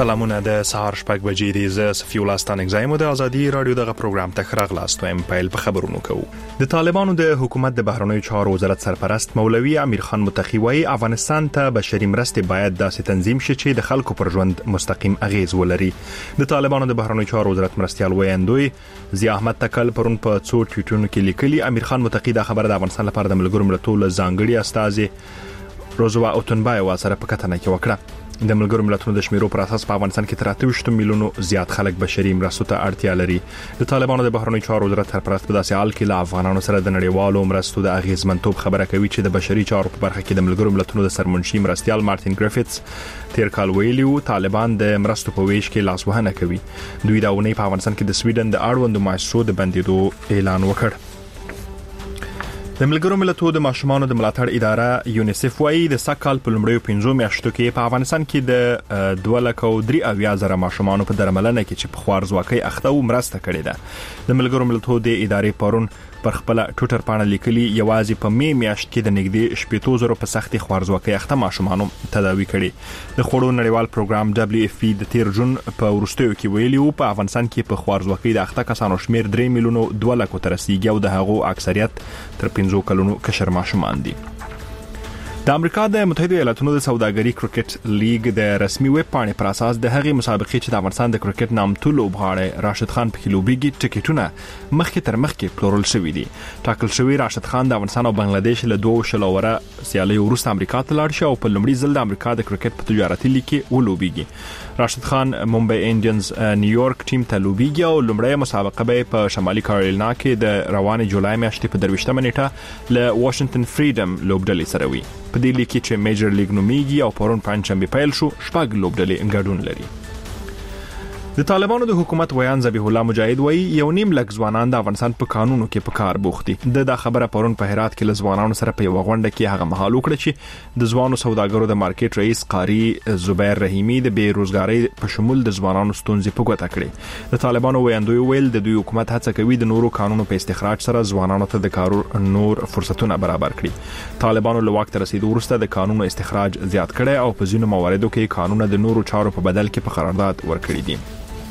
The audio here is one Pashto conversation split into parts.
سلامونه د سهار شپږ بجې دي. زه صفي الله ستانک زایم د ازادي رادیو دغه پروګرام ته راغلاست وایم. پیل په خبرونو کوو. د طالبانو د حکومت د بهرنیو چارو وزارت سرپرست مولوي امیر خان متقی وايي افغانستان ته بشري مرستې باید داسې تنظیم شي چې د خلکو پر ژوند مستقیم اغیز ولري. د طالبانو د بهرنیو چارو وزارت مرستيال ویاندوی ضیا احمد تکل پرون په څو ټویټونو کې لیکلي امیر خان متقی دا خبره د افغانستان لپاره د ملګرو ملتونو ځانګړي استازي روزوا اوتنبای واسره په کتنه کې وکړه. د ملګرو ملتونو د شمیرو پر اساس په افغانستان کې 23 میلیونو زیات خلک بشري مرستو ته اړتیا لري. د طالبانو د بهرنیو چارو وزارت سرپرست په داسې حال کې له افغانانو سره د نړیوالو مرستو د اغیزمنتوب خبره کوي چې د بشري چارو په برخه کې د ملګرو ملتونو د سرمنشي مرستيال مارټین ګریفټس تیر کال ویلیو طالبان د مرستو په ویش کې لاسوهنه کوي. دوی دا ونې په افغانستان کې د سویډن د اړوندو مؤسسو د بندیدو اعلان وکړ. د ملګرو ملتونو د ماشومانو د ملاتړ اداره یونیسف وايي د سکهال په لومړیو 15 میاشتو کې په افغانستان کې د 2,3,000 ماشومانو په درملنه کې چې په خوارزواکۍ اخته و مرسته کړې ده. د ملګرو ملتونو د ادارې پرون پر خپل ټویټر باندې لیکلي یوازې په می میاشت کې د نږدې 70,000 په سختي خوارزواکۍ اخته ماشومانو تداوي کړي. د خوړو نړیوال پروګرام WFP د تیر جون په ورستیو کې ویلي وو په افغانستان کې په خوارزواکۍ د اخته کسانو شمیر 3 میلیونو 2 لک ته رسیدي او د هغو اکثریت تر 15 کلونو کشر ماشومان دي. د امریکا د متحده ایالاتونو د سوداګري کرکټ لیگ د رسمي ویب پاڼې پر اساس د هغې مسابقې چې د افغانستان د کرکټ نامتو لوبغاړی راشد خان په لوبېږي ټیکټونه مخکې تر مخکې پلورل شوي دي. ټاکل شوی راشد خان د افغانستان او بنگلاديش له 2 شلوره سیالیو وروسته امریکا ته لاړ شي او په لومړي ځل د امریکا د کرکټ په تجارتي لیګ کې ولوبېږي. راشد خان ممبئی انډینز نیویارک ټیم ته لوبېږي او لومړی مسابقه به په شمالي کارولینا کې د روانې جولای میاشتې په 23 نیټه له واشنگټن فریډم لوبډلې سره وي. په دې لیګ کې چې میجر لیګ نومیږي او پرون پنځمبه پیل شو شپږ لوبډلې ګډون لري. د طالبانو د حکومت ویان ذبیح الله مجاهد وایي 1.5 لک ځوانان د افغانستان په قانونو کې په کار بوخت دي. د خبره پرون په هرات کې له ځوانانو سره په یو غونډه کې هغه مهال وکړه چې د ځوانو سوداګرو د مارکیټ رئیس قاری زبیر رحیمی د بیروزګاری په شمول د ځوانانو ستونزې په ګوته کړې. د طالبانو ویاندوی ویل د دوی حکومت هڅه کوي د نورو قانونو په استخراج سره ځوانانو ته د کارو نور فرصتونه برابر کړي. طالبانو له وخت رسیدو وروسته د قانونو استخراج زیات کړي او په ځینو مواردو کې قانون د نورو چارو په بدل کې په قرارداد ورکړي دي.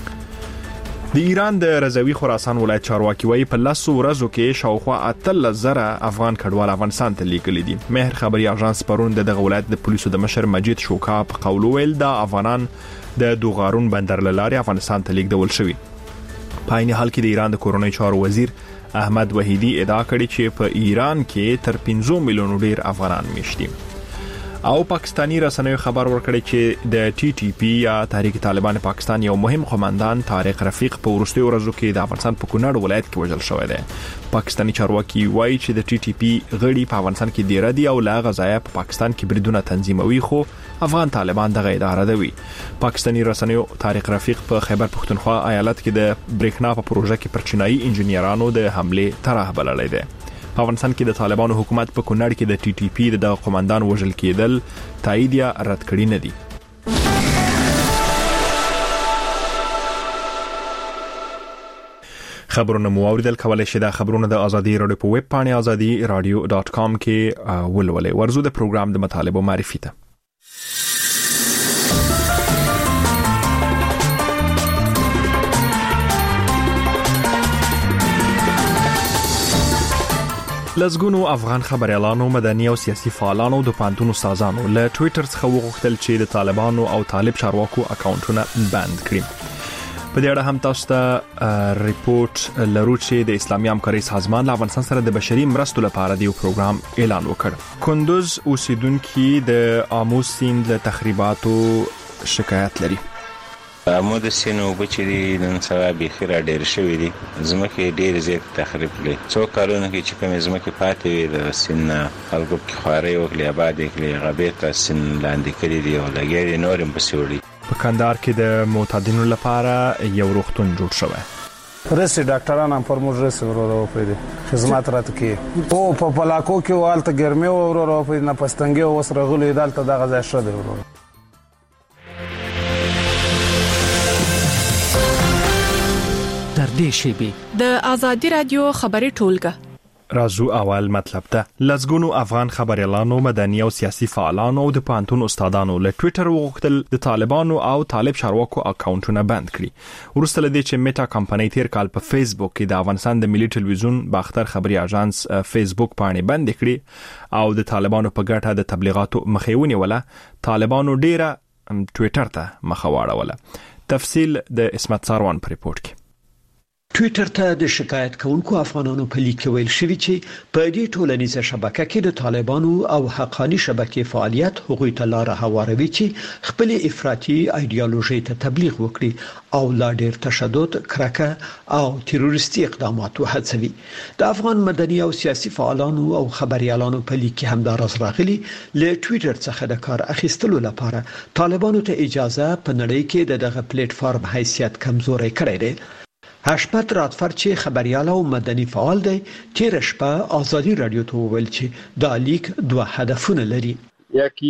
د ایران د رضوی خراسان ولایت چارواکي وايي په 10 ورځو کې شاوخوا 8,000 افغان کډوال افغانستان ته لیږلي دي. مهر خبري اژانس پرون دغه ولایت د پولیسو د مشر مجید شوکا په قول ویل د افغانان د دوغارون بندر لاري افغانستان ته لیږدول شوی. په عین حال کې د ایران د کورونی چارو وزیر احمد وحیدی ادعا کړې چې په ایران کې تر 15 میلیونو ډیر افغانان میشتي. او پاکستانی رسنیو خبر ورکړی چې د TTP یا تحریک طالبان پاکستان یو مهم قوماندان طارق رفیق په ورستي ورځو کې د افغانستان په کونړ ولایت کې وژل شوی دی. پاکستانی چارواکي وایي چې د TTP غړي په افغانستان کې ډیر دي او لا غزایا په پاکستان کې بریدونه تنظیموي خو افغان طالبان دغه اداره دوي. پاکستانی رسنیو طارق رفیق په خیبر پختونخوا ایالت کې د بریښنا په پروژه کې پر چینایي انجنیرانو د حمله طرح بللی دی. په افغانستان کې د طالبانو حکومت په کونړ کې د TTP د قوماندان وژل کېدل تایید یا رد کړی نه دي. خبرونه مو اوریدل کولای شئ د خبرونه د ازادي رادیو په ویب پاڼه azadiradio.com کې ولولئ. ورزو د پروګرام د مطالبه معرفي ته لزګونو افغان خبريالانو مدني او سیاسي فعالانو د پانتون استادانو له ټوئیټر څخه وغوښتل چې د طالبانو او طالب چارواکو اکاونټونه بند کړي. په دې اړه هم تاسو ته ریپورت لرو چې د اسلامي همکارۍ سازمان له افغانستان سره د بشري مرستو لپاره د یو پروګرام اعلان وکړ. کندوز اوسیدونکو د آمو سیند له تخریباتو شکایت لري. آمو د سینو بچري نن سبا بخیر ډېر شوی دي. زمکه ډېر زیات تخریب کړي. څو کارونه کې چې کوم زمکه پاتې وي د سین خلکو کې خواري او کلی آباد کړي غبیت سین لاندې کړي دي او لګي نورم پسوړي. په کندهار کې د معتادینو لپاره یو روغتون جوړ شوی. رسي ډاکټران هم فرموز رسي ورو په خدمات راته کې او په پلاکو کې والته ګرمي ورو په نه پستنګي او سره غلي دالته دغه ځای شته ورو. د ازادي رادیو خبري ټولګه رازو اول مطلب ته لزګونو افغان خبريالانو مدني او سیاسي فعالانو او د پانتون استادانو له ټوئیټر وغوښتل د طالبانو او طالب چارواکو اکاونټونه بند کړي ورسته لدې چې میټا کمپنۍ تیر کال په فیسبوک کې د افغانستان د ملي ټلویزیون باختر خبري اژانس فیسبوک باندې بند کړي او د طالبانو په ګټه د تبلیغاتو مخېونی ولا طالبانو ډیره ټوئیټر ته مخواړه تفصیل د اسمت ساروان پر ریپورت کې ټوئیټر ته د شکایت کوونکو افغانانو په لیک ویل شوی چې په دې ټولنیزه شبکه کې د طالبانو او حقانی شبکې فعالیت هغوی ته لار هواروي چې خپل افراطي ایدئولوژي ته تبلیغ وکړي او لا ډیر تشدد، کرکه او تروریستي اقدامات وهڅوي. د افغان مدني او سیاسي فعالانو او خبريالانو په لیک کې همدارس راغلي له ټوئیټر څخه د کار اخیستلو لپاره طالبانو ته اجازه په نړۍ کې دغه پلیټ فارم حیثیت کمزوري کړی دی. حشمت راتفر چې خبريال او مدني فعال دی تیر شپه آزادي رادیو ته ویل چې دا لیک دوه هدفونه لري. یو دا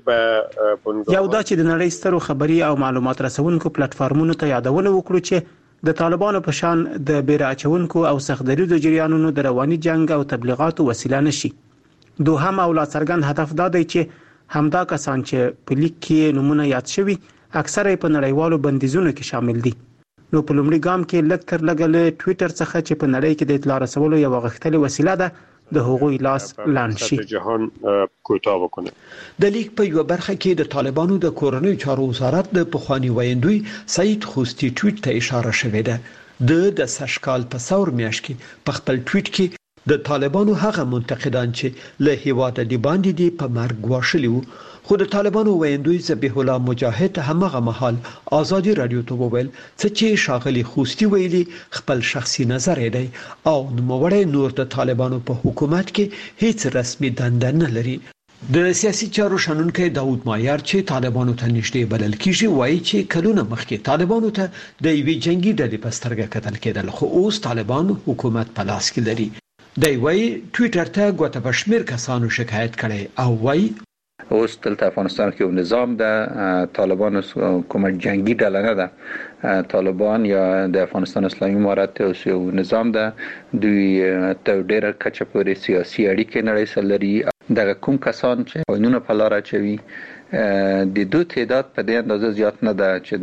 چې د نړۍ سترو خبري او معلومات رسونکو پلیټ فارمونو ته یادونه وکړو چې د طالبانو په شان د بیرعچونکو او سختدریزو جریانونو د رواني جنگ او تبلیغاتو وسیله نشي. دوهم او لا څرګند هدف دا دی چې همدا کسان چې په لیک کې نمونه یاد شوي اکثره په نړیوالو بندیزونو کې شامل دي. نو په لومړي ګام کې لږ تر لږه له ټوئیټر څخه چې په نړۍ کې د اطلاع رسولو یو غښتلې وسیله ده د هغوی لاس لاندې شي. جهان کوتاه وکړي. د لیک په یو برخه کې د طالبانو د کورنۍ چارو وزارت د پخوانی ویندوی سعید خوستی ټوئیټ ته اشاره شوې ده. د سشکال په ثور میاشت کې په خپل ټوئیټ کې د طالبانو هغه منتقدان چې له هیواده دی باندې دی په مرګ واښلي وو، خو د طالبانو ویندوی ذبیح الله مجاهد همغه مهال آزادي رادیو ته وویل چې شاغلي خوستی ویلي خپل شخصي نظر دی او نوموړی نور د طالبانو په حکومت کې هیڅ رسمي دنده نه لري. د سیاسي چارو شنونکي داوود مایار چې طالبانو ته نږدې بلل کیږي وایي چې کلونه مخکې طالبانو ته د یوې جنگي ډلې په سترګه کتل کېدل، خو اوس طالبان حکومت په لاس کې لري. دی وایي ټوئیټر ته ګوته بشمیر کسانو شکایت کړي او وایي اوس دلته افغانستان کې یو نظام د طالبانو کومه جنگي ډله نه ده. طالبان یا د افغانستان اسلامي امارت یو نظام ده، دوی ته ډېر کچه پورې سیاسي اړیکې نړۍ سره لري. دغه کوم کسان چې قانون په لار اچوي د دوی تعداد په دې اندازه زیات نه ده چې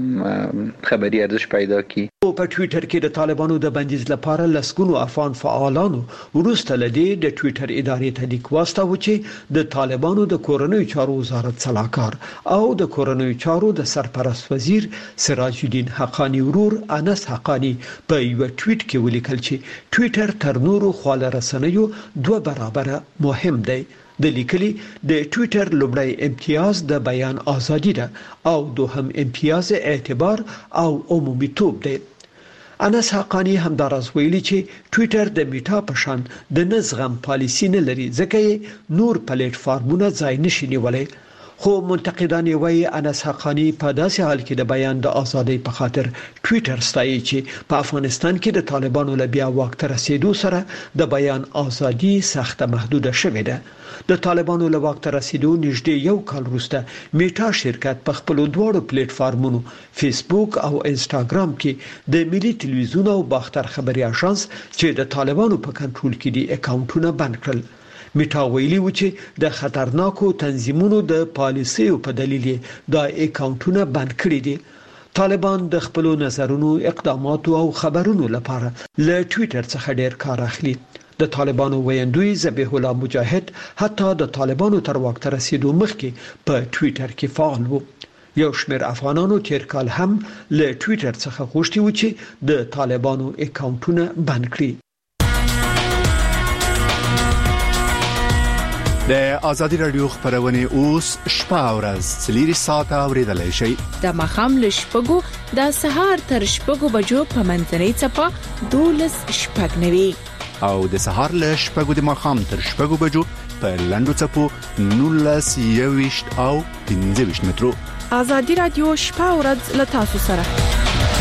د خبري ارزش پیدا کړي. په ټوئیټر کې د طالبانو د بندیز لپاره لسګونو افغان فعالانو ورسته لدی د ټوئیټر ادارې ته لیک واستاوه چې د طالبانو د کورنۍ چارو وزارت صلاحکار او د کورنۍ چارو د سرپرست وزیر سراج الدین حقانی ورور انس حقانی په یو ټوئیټ کې ولیکل چې ټوئیټر تر نورو خواله رسنیو 2 برابره مهم دی. د لیکلي د ټوئیټر لومړی امتیاز د بیان ازادي ده او دوهم امتیاز اعتبار او عمومیتوب دی. انس حقانی همدارس ویلي چې ټوئیټر د میټا په شان د نظم پالیسی نه لري ځکه نور پلیټ فارمونه ځای نشي نیولای. خو منتقدان وایي انس حقانی په داسې حال کې د بیان د ازادۍ په خاطر ټوئیټر ستایي چې په افغانستان کې د طالبانو له بیا واک ته رسیدو سره د بیان ازادي سخت محدوده شوې ده. د طالبانو له واک ته رسیدو نږدې یو کال وروسته میټا شرکت په خپل دوه پلیټ فارمونو فیسبوک او انستګرام کې د ملي ټلویزیون او باختر خبري اژانس چې د طالبانو په کنټرول کې دي اکاونټونه بند کړل. میټا ویلي و چې د خطرناکو تنظیمونو د پالیسیو په دلیل دا اکاونټونه بند کړي دي. طالبان د خپل نظرونو، اقداماتو او خبرونو لپاره له ټوئیټر څخه ډیر کار اخلي. د طالبانو ویندوی ذبیح الله مجاهد حتی د طالبانو تر واک ته رسیدو مخکې په ټوئیټر کې فعال و. یو شمېر افغانانو تیر کال هم له ټوئیټر څخه غوښتي و چې د طالبانو اکاونټونه بند کړي. د آزادی رادیو خبرونه اوس شپه او ورځ 4 ساعته اوریدلای شئ. د مخام له شپږو د سهار تر شپږو بجو په منځنۍ چپه 12 شپږ نوي او د سهار له شپږو د مخام تر شپږو بجو په لندو چپو 19 او 15 مترو. آزادی رادیو شپه او ورځ له تاسو سره.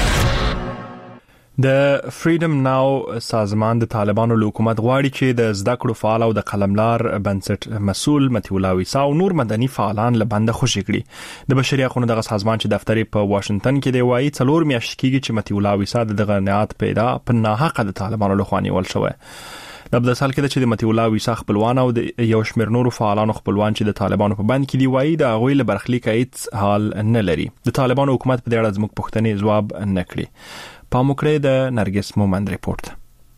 د فریډم ناو سازمان د طالبانو له حکومت غواړي چې د زده کړو فعال او د قلملار بنسټ مسؤل متي الله ویسا او نور مدني فعالان له بنده خوشي کړي. د بشري حقوقو دغه سازمان چې دفتر په واشنگټن کې دی وایي 4 میاشتې کېږي چې متي الله ویسا دغه نهاد پیدا په ناحقه د طالبانو له خوا نیول شوی. د بل سال کې چې د متي الله ویسا خپلوان او د یو شمېر نورو فعالانو خپلوان چې د طالبانو په بند کې دی وایي د هغوی له برخلیک هیڅ حال نه لري. د طالبانو حکومت په دې اړه زموږ پوښتنې ځواب نه کړي. پاموکړه د نرګس مومند ریپورت.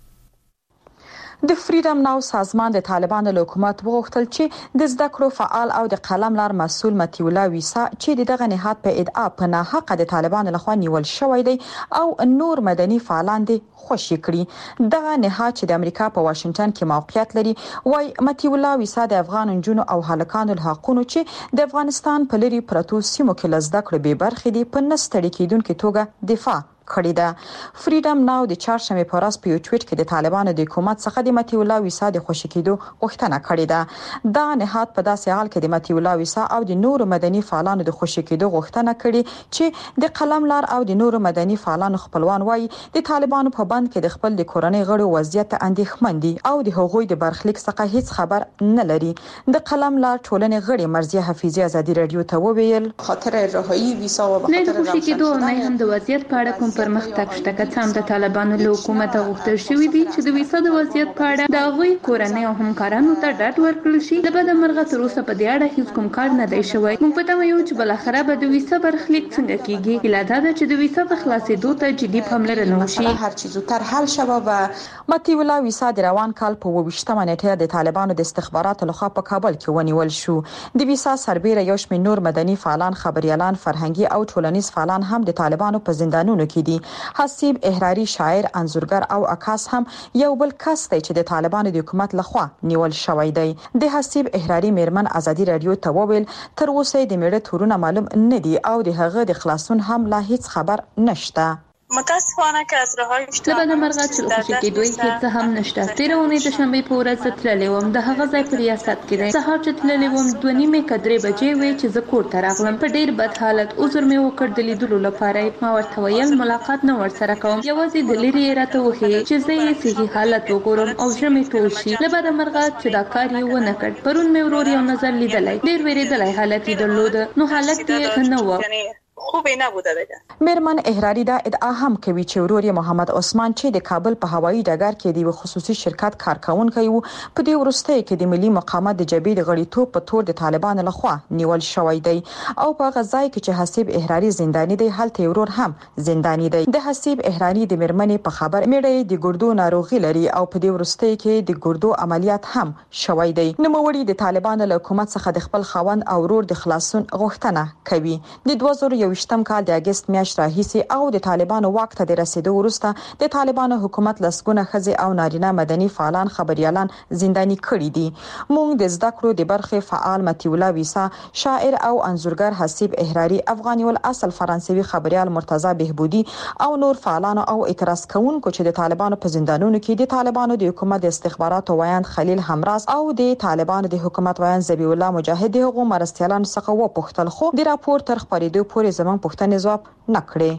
د فریډم ناو سازمان د طالبانو له حکومت وغوښتل چې د زده کړو فعال او د قلم لار مسؤل متي الله ویسا چې دغه نهاد په ادعا په ناحقه د طالبانو لخوا نیول شوی دی او نور مدني فعالان دي خوشی کړي. دغه نهاد چې د امریکا په واشنگټن کې موقعیت لري وای متي الله ویسا د افغان جنونو او هلکانو له حقوقو چې د افغانستان په لري پرتو سیمو کې لزده کړو به برخې دي په نستړي کېدونکو توګه دفاع کړی ده. فریډم ناو د چهارشنبه په ورځ په یو ټویټ کې د طالبانو د حکومت څخه د متي الله ویسا د خوشی کېدو غوښتنه کړې ده. دا نهاد په داسې حال کې د متي الله ویسا او د نورو مدني فعالانو د خوشی کېدو غوښتنه کړې چې د قلم لار او د نورو مدني فعالانو خپلوان وایي د طالبانو په بند کې د خپل د کورنۍ غړو وضعیت اندېښمن دي او د هغوی د برخلیک څخه هیڅ خبر نه لري. د قلم لار ټولنې غړي مرزیه حفیظي ازادي رادیو ته وویل خاطر رهایی ویسا او خاطر خوشی کېدو نه هم د وضعیت په اړه کوم پرمختګ شته که څنګه د طالبانو له حکومت غوښتل شوی دی چې د ویسا د وضعیت په اړه د هغوی کورنۍ او همکارانو ته ډاډ ورکړل شي. د بده مرغه تر اوسه په دې اړه هیڅ کوم کار نه دی شوی. موږ په تمه یو چې بل اخره به د ویسا برخلیک څنګه کیږي. هیله ده چې د ویسا د خلاصېدو ته جدي پاملرنه وشي. هر چیز زودتر حل شوه. و متي الله ویسا د روان کال په 28مه نیټه د طالبانو د استخباراتو لخوا په کابل کې ونیول شو. د ویسا سربېره یو شمېر نور مدني فعالان، خبريالان، فرهنګي او ټولنیز فعالان هم د طالبانو په زندانونو کې دي. حسیب احراری، شاعر، انځورګر او عکاس هم یو بل کس دی چې د طالبانو د حکومت لخوا نیول شوی دی. د حسیب احراری میرمن ازادي رادیو ته وویل تر اوسه د میړه تورونه معلوم نه دي او د هغه د خلاصون هم لا هیڅ خبر نشته. متاسفانه که از رهایی لبنه مرغه چې د خوشی کېدوی هیڅ هم نشته. تیر اونۍ د شنبه په ورځ تللې وم. د هغه ځای په ریاست کې دی. سهار چې تللې وم 2:30 کډرې بجې وې چې زه کور ته راغلم. په ډیر بد حالت عذر مې وکړ د لیدلو لپاره. ما ورته ویل ملاقات نه ورسره کوم. یوازې د لری راته وخی چې زه یې صحیح حالت وګورم او ژر مې ټول شي. لبنه مرغه چې دا کار یې ونه کړ. پرون مې ورور یو نظر لیدلای. ډیر ویریدلای حالت یې درلود. نو حالت یې نه و. خوبه نبوده دیگه. میرمن احراری دا ادعا هم کوي چې ورور محمد عثمان چې د کابل په هوایي ډګر کې دی خصوصي شرکت کارکونکي وو په دې وروستۍ کې د ملي مقاومت د جبهې د غړیتوب په تور د طالبانو لخوا نیول شوی دی او په غزای کې چې حسیب احراری زنداني دی هلته ورور هم زنداني دی. د حسیب احراری د میرمنې په خبر میړه د ګردو ناروغي لري او په دې وروستۍ کې د ګردو عملیات هم شوی دی. نوموړي د طالبانو له حکومت څخه د خپل خاوند او ورور د خلاصون غوښتنه کوي. د 2021م کال د اگست میاشت راهیسي او د طالبانو واک ته د رسیدو وروسته د طالبانو حکومت لسګونه ښځې او نارینه مدني فعالان، خبريالان زنداني کړي دي. موږ د زده کړو د برخې فعال متي الله ویسا، شاعر او انځورګر حسیب احراری، افغاني الاصل فرانسوي خبريال مرتضی بهبودي او نور فعالان او اعتراض کوونکو چې د طالبانو په زندانونو کې د طالبانو د حکومت د استخباراتو وایند خلیل همراز او د طالبانو د حکومت وایند ذبیح الله مجاهد د حقوقو مرستيالانو څخه وپوښتل خو د راپور تر خبرېدو پورې زمون پوښتنه جواب نکړي.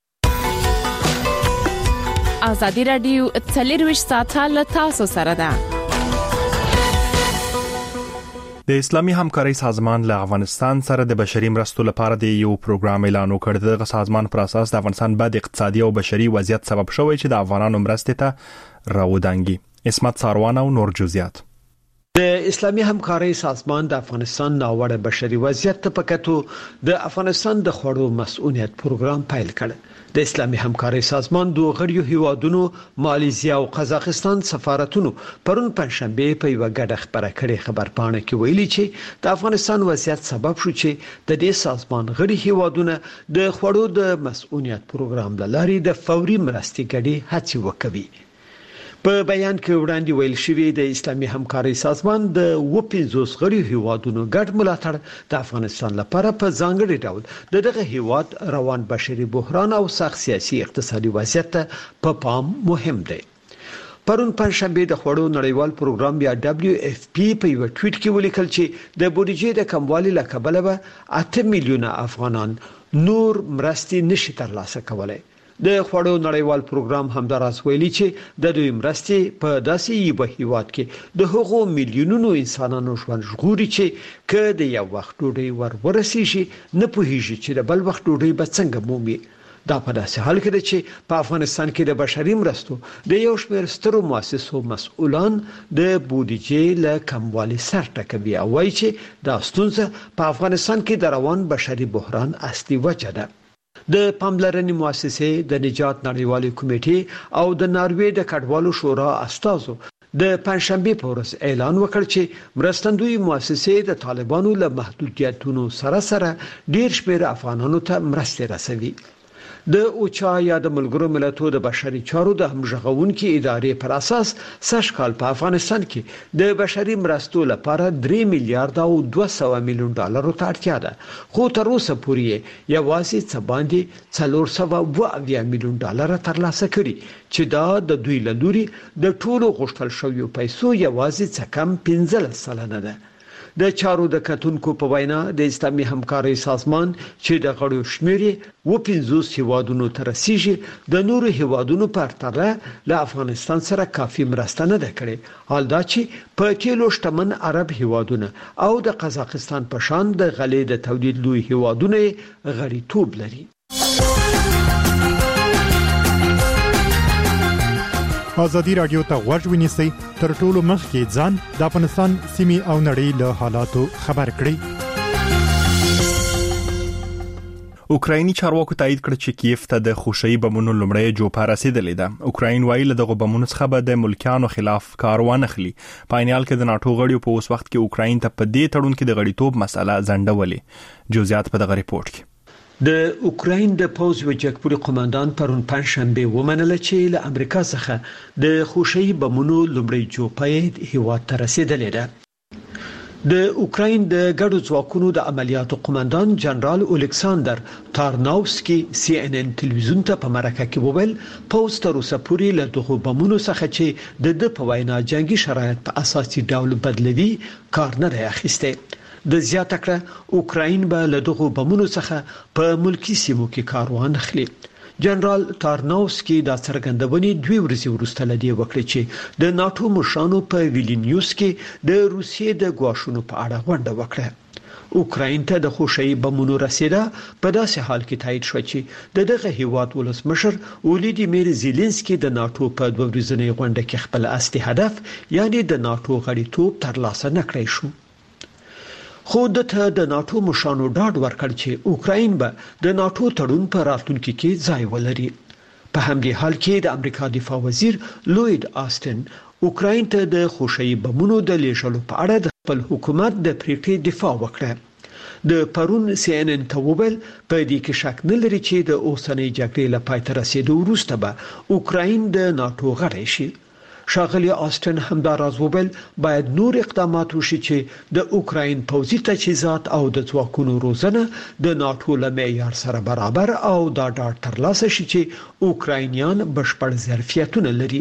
ازادي رادیو 24 ساعته له تاسو سره ده. د اسلامي همکارۍ سازمان له افغانستان سره د بشري مرستو لپاره د یو پروګرام اعلان وکړ. د سازمان پر اساس د افغانستان بد اقتصادي او بشري وضعیت سبب شوی چې د افغانانو مرستې ته راودانګي. اسمت ساروان او نور جزئیات. د اسلامي همکارۍ سازمان د افغانستان ناوړه بشري وضعیت ته پکاتو د افغانستان د خوړو مسؤلیت پروګرام پیل کړ. د اسلامي همکارۍ سازمان دوه غړیو هیوادونو مالیزیا او قزاقستان سفارتونو پرون پنځشنبه په یو غډه خبره کړې خبرپاڼه کې ویلي چې د افغانستان وضعیت سبب شو چې د دې سازمان غړي هیوادونه د خوړو د مسؤلیت پروګرام لاري د فوري مرستې غړي هڅې وکوي. په بیان کې وړاندې ویل شوی د اسلامي همکارۍ سازمان د 50 غړي هیوادونو ګډ ملاتړ د افغانستان لپاره په ځانګړي ډول دغه هیواد روان بشري بحران او سخت سیاسي اقتصادي وضعیت په پام مهم دی. پرون پنځشنبه د خوړو نړیوال پروګرام یا WFP په یو ټویټ کې ولیکل چې د بودیجې د کموالي له کبله به 8 میلیونه افغانان نور مرستې نشي ترلاسه کولای. د خوړو نړیوال پروګرام همداراز ویلي چې د دوی مرستې په داسې یو هیواد کې د هغو میلیونونو انسانانو ژوند ژغوري چې که د یو وخت ډوډۍ ورسیږي نه پوهیږي چې د بل وخت ډوډۍ به څنګه مومي. دا په داسې حال کې ده چې په افغانستان کې د بشري مرستو د یو شمېر سترو مؤسسو مسؤلان د بودیجې له کموالي سر ټکوي او وایي چې دا ستونزه په افغانستان کې د روان بشري بحران اصلي وجه ده. د پاملرنې مؤسسې د نجات نړیوالې کمیټې او د ناروې د کډوالو شورا استازو د پنځشنبه په ورځ اعلان وکړ چې مرستندوی مؤسسې د طالبانو له محدودیتونو سره ډیر شمېر افغانانو ته مرستې رسوي. د اوچا یا د ملګرو ملتونو د بشري چارو د همغږونکو ادارې پر اساس سږ کال په افغانستان کې د بشري مرستو لپاره 3 میلیارډ او 200 میلیون ډالر ته اړتیا ده، خو تر اوسه پورې یوازې څه باندې 420 میلیون ډالر ترلاسه کړي چې دا د دوی له لوري د ټولو غوښتل شویو پیسو یوازې څه کم 15% ده. د چارو د کتونکو په وینا د اسلامي همکارۍ سازمان چې د غړو شمېر و 50 هیوادونو ته رسیږي د نورو هیوادونو په پرتله له افغانستان سره کافي مرسته نه ده کړې، حال دا چې په تیلو شتمن عرب هیوادونه او د قزاقستان په شان د غلې د تولید لوی هیوادونه غړیتوب لري. ازادي رادیو ته غوږ ونیسئ تر ټولو مخکې ځان د افغانستان سیمې او نړۍ له حالاتو خبر کړئ. اوکرایني چارواکو تایید کړ چې کیف ته د خوشي بمونو لمړی جوپه رسیدلې ده. اوکراین وایي له دغه بمونو څخه به د ملکیانو خلاف کاروان اخلي. په عینال کې د ناتو غړیو په اوس وخت کې اوکراین ته په دې تړون کې د غړیتوب مسله ځنډولې. جزئیات په دغه ریپورت کې. د اوکراین د پوز وجکپوري قوماندان پرون پنځشنبه ومنل چې له امریکا څخه د خوشي بمونو لمړی جوپه هیواد ته رسیدلې ده. د اوکراین د ګډو ځواکونو د عملیاتو قوماندان جنرال الکساندر تارناوسکي CNN تلویزیون ته په مرکه کې وویل پوز تر اوسه پورې له دغه بمونو څخه چې د په وینا جنگي شرایط په اساسي ډول بدلوي کار نه دی اخیسته. د زیاته کړه اوکراین به له دغه بمونو څخه په ملکی سیمو کې کاروان اخلي. جنرال تارناوسکي دا څرګندونې 2 ورځې وروسته لدی وکړه چې د ناتو مشرانو په ویلنیوس کې د روسیې د ګواښونو په اړه غونډه وکړه. اوکراین ته د خوشي بمونو رسیدا په داسې حال کې تایید شو چې دغه هیواد ولسمشر ولیدیمیر زيلنسکي د ناتو په 2 ورځنۍ غونډه کې خپل اصلي هدف یعنی د ناتو غړیتوب ترلاسه نکړی شو. خو دته د ناتو مشرانو ډاډ ورکړ چې اوکراین به د ناتو تړون په راتلونکي کې ځای ولري. په همدې حال کې د امریکا دفاع وزیر لوید آستن اوکراین ته د خوشي بمونو د لیږلو په اړه د خپل حکومت د پریکړې دفاع وکړه. د پرون CNN ته وویل په دې کې شک نه لري چې د اوسنۍ جګړې له پای ته رسیدو وروسته به اوکراین د ناتو غړی شي. شاغلی آستن همداراز وویل باید نور اقدامات وشي چې د اوکراین پوځي تجهیزات او د ځواکونو روزنه د ناتو له معیار سره برابر او دا ډاډ ترلاسه شي چې اوکراینیان بشپړ ظرفیتونه لري.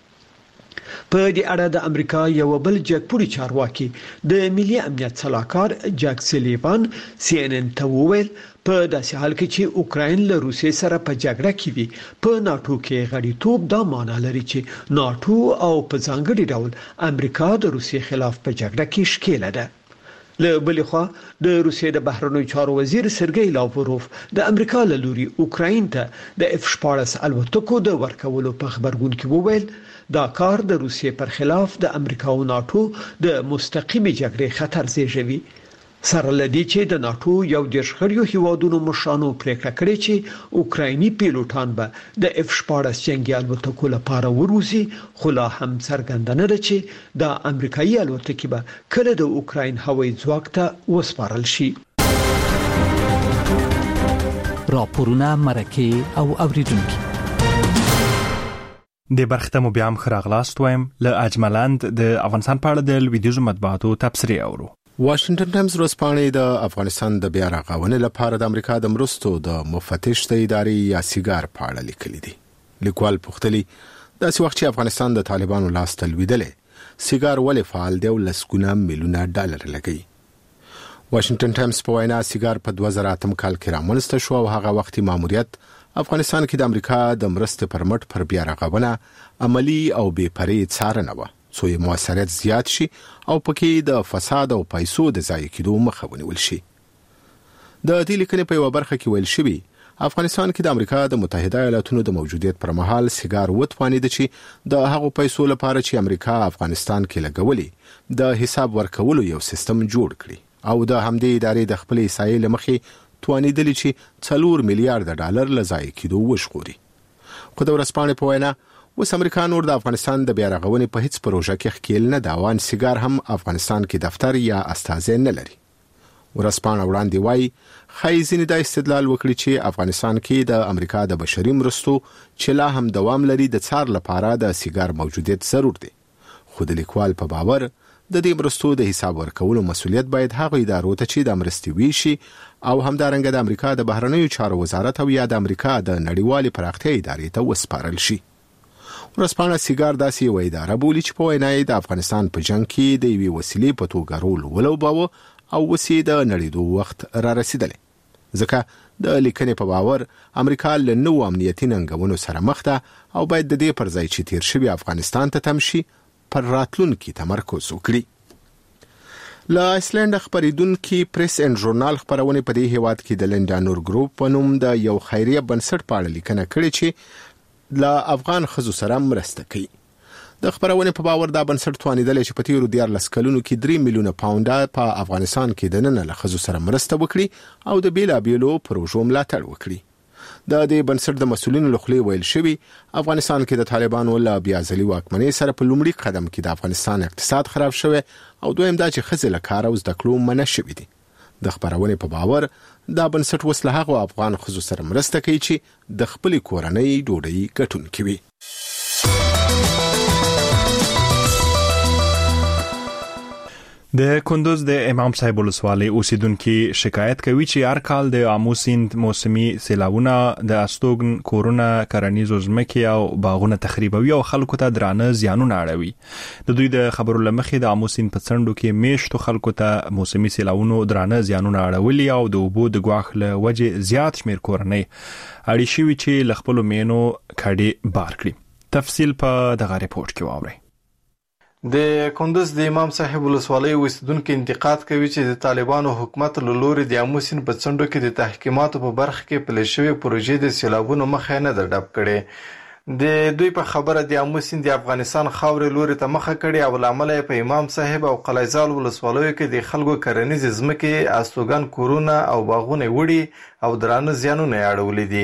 په دې اړه د امریکا یو بل جګپوري چارواکي د ملي امنیت صلاحکار جاک سلیوان CNN ته وویل په داسې حال کې چې اوکراین له روسیې سره په جګړه کې وي په ناتو کې غړیتوب دا معنی لري چې ناتو او په ځانګړي ډول امریکا د روسیې خلاف په جګړه کې ښکیله ده. له بل خوا د روسیې د بهرنیو چارو وزیر سرګی لاوروف د امریکا له لوري اوکراین ته د F-14 الوتکو د ورکولو په خبرګون کې وویل دا کار د روسیې پر خلاف د امریکا او ناتو د مستقیمي جګړې خطر زیږوي. سره لدی چې د ناتو یو د شخړیو هیوادونو مشرانو پریکړه کړې چې اوکرایني پیلوټان به د F-14 جنگي الوتکو لپاره وروزي، خو لا هم څرګنده نه ده چې د امریکایي الوتکې به کله د اوکراین هوایي ځواک ته وسپارل شي. راپورونه مرکه او اوریدونکو د برخته مو بیا هم خراغلاست وایم له اجملند د افغانستان په اړه د لویدیځو مطبوعاتو تبصرې اورو. واشنگټن ټایمز ورځپاڼې د افغانستان د بیا رغونې لپاره د امریکا د مرستو د مفتش د ادارې یا سیګار په اړه لیکلي دي. لیکوال پوښتلي داسې وخت چې افغانستان د طالبانو لاس ته لویدلې سیګار ولې فعال دی او لسګونه میلیونه ډالر لګي. واشنگټن ټایمز په وینا سیګار په 2008 کال کې رامنځته شو او هغه وخت ماموریت افغانستان کې د امریکا د مرستې پر مټ پر بیا رغونه عملی او بې پرې څارنه و څو یې موثریت زیات شي او پکې د فساد او پیسو د ضایع کېدو مخه ونیول شي. د دې لیکنې په یو برخه کې ویل شوی افغانستان کې د امریکا د متحده ایالاتونو د موجودیت پر مهال سیګار وتوانید چې د هغو پیسو لپاره چې امریکا افغانستان کې لګولې د حساب ورکولو یو سیستم جوړ کړي او د همدې ادارې د خپل ایسایې لمخې توانیدلی چې 4 میلیارډ ډالر لزای کېدو وشغوري. خو د ورځپاڼې په وینا اوس امریکا نور د افغانستان د بیا رغونې په هیڅ پروژه کې ښکیل نه دا وان سیګار هم افغانستان کې دفتر یا استازی نه لري. ورځپاڼه وړاندې وایي ښایي ځینې دا استدلال وکړي چې افغانستان کې د امریکا د بشري مرستو چې لا هم دوام لري د څار لپاره د سیګار موجودیت ضرور دی. خو د لیکوال په باور د دې مرستو د حساب ورکولو مسؤلیت باید هغه ادارو ته چې د مرستې ویشي او همدارنګه د امریکا د بهرنیو چارو وزارت او یا د امریکا د نړیوالې پراختیا ادارې ته وسپارل شي. ورځپاڼه سیګار داسې یوه اداره بولي چې په وینا یې د افغانستان په جنګ کې د یوې وسیلې په توګه رول ولوباوه او اوس یې د نړېدو وخت را رسېدلی. ځکه د لیکنې په باور امریکا له نوو امنیتي ننګونو سره مخ ده او باید د دې پر ځای چې تیر شوي افغانستان ته تم شي پر راتلونکي تمرکز وکړي. له ایسلنډ خبریدونکي پریس اینډ ژورنال خبرونه په دې هیواد کې د لنډانور ګروپ په نوم د یو خیریه بنسټ په اړه لیکنه کړې چې له افغان ښځو سره مرسته کوي. د خبرونه په باور دا بنسټ توانیدلی چې په تیرو 14 کلونو کې 3 میلیونه پاونډه په افغانستان کې د نن له ښځو سره مرسته وکړي او د بیلابیلو پروژو ملاتړ وکړي. د دې بنسټ د مسؤلینو له خولې ویل شوي افغانستان کې د طالبانو له بیا ځلي واکمنۍ سره په لومړي قدم کې د افغانستان اقتصاد خراب شوی او دویم دا چې ښځې له کار او زده کړو منع شوي دي. د خبرونې په باور دا بنسټ اوس له هغو افغان ښځو سره مرسته کوي چې د خپلې کورنۍ ډوډۍ ګټونکي وي. د کندوز د امام صاحب ولسوالۍ اوسیدونکو شکایت کوي چې هر کال د آمو سیند موسمي سیلاوونه د استوګن کورونه کرنیزو ځمکې او باغونه تخریبوي او خلکو ته درانه زیانونه اړوي. د دوی د خبرو لمخې د آمو سیند په څنډو کې میشتو خلکو ته موسمي سیلاوونو درانه زیانونه اړولي او د اوبو د ګواښ له وجې زیات شمیر کورنۍ اړې شوي چې له خپلو مینو کډې بار کړي. تفصیل په دغه ریپورت کې واورئ. د کندوز د امام صاحب ولسوالۍ اوسیدونکو انتقاد کوي چې د طالبانو حکومت له لوري د آمو سیند په څنډو کې د تحکیماتو په برخه کې پلي شوې پروژې د سیلابونو مخه نه ډب کړي. د دوی په خبره د آمو سیند د افغانستان خاورې لوري ته مخه کړي او لامل په امام صاحب او قلعه‌زال ولسوالیو کې د خلکو کرنیز ځمکې استوګن کورونه او باغونه وړي او درانه زیانونه اړولې دي.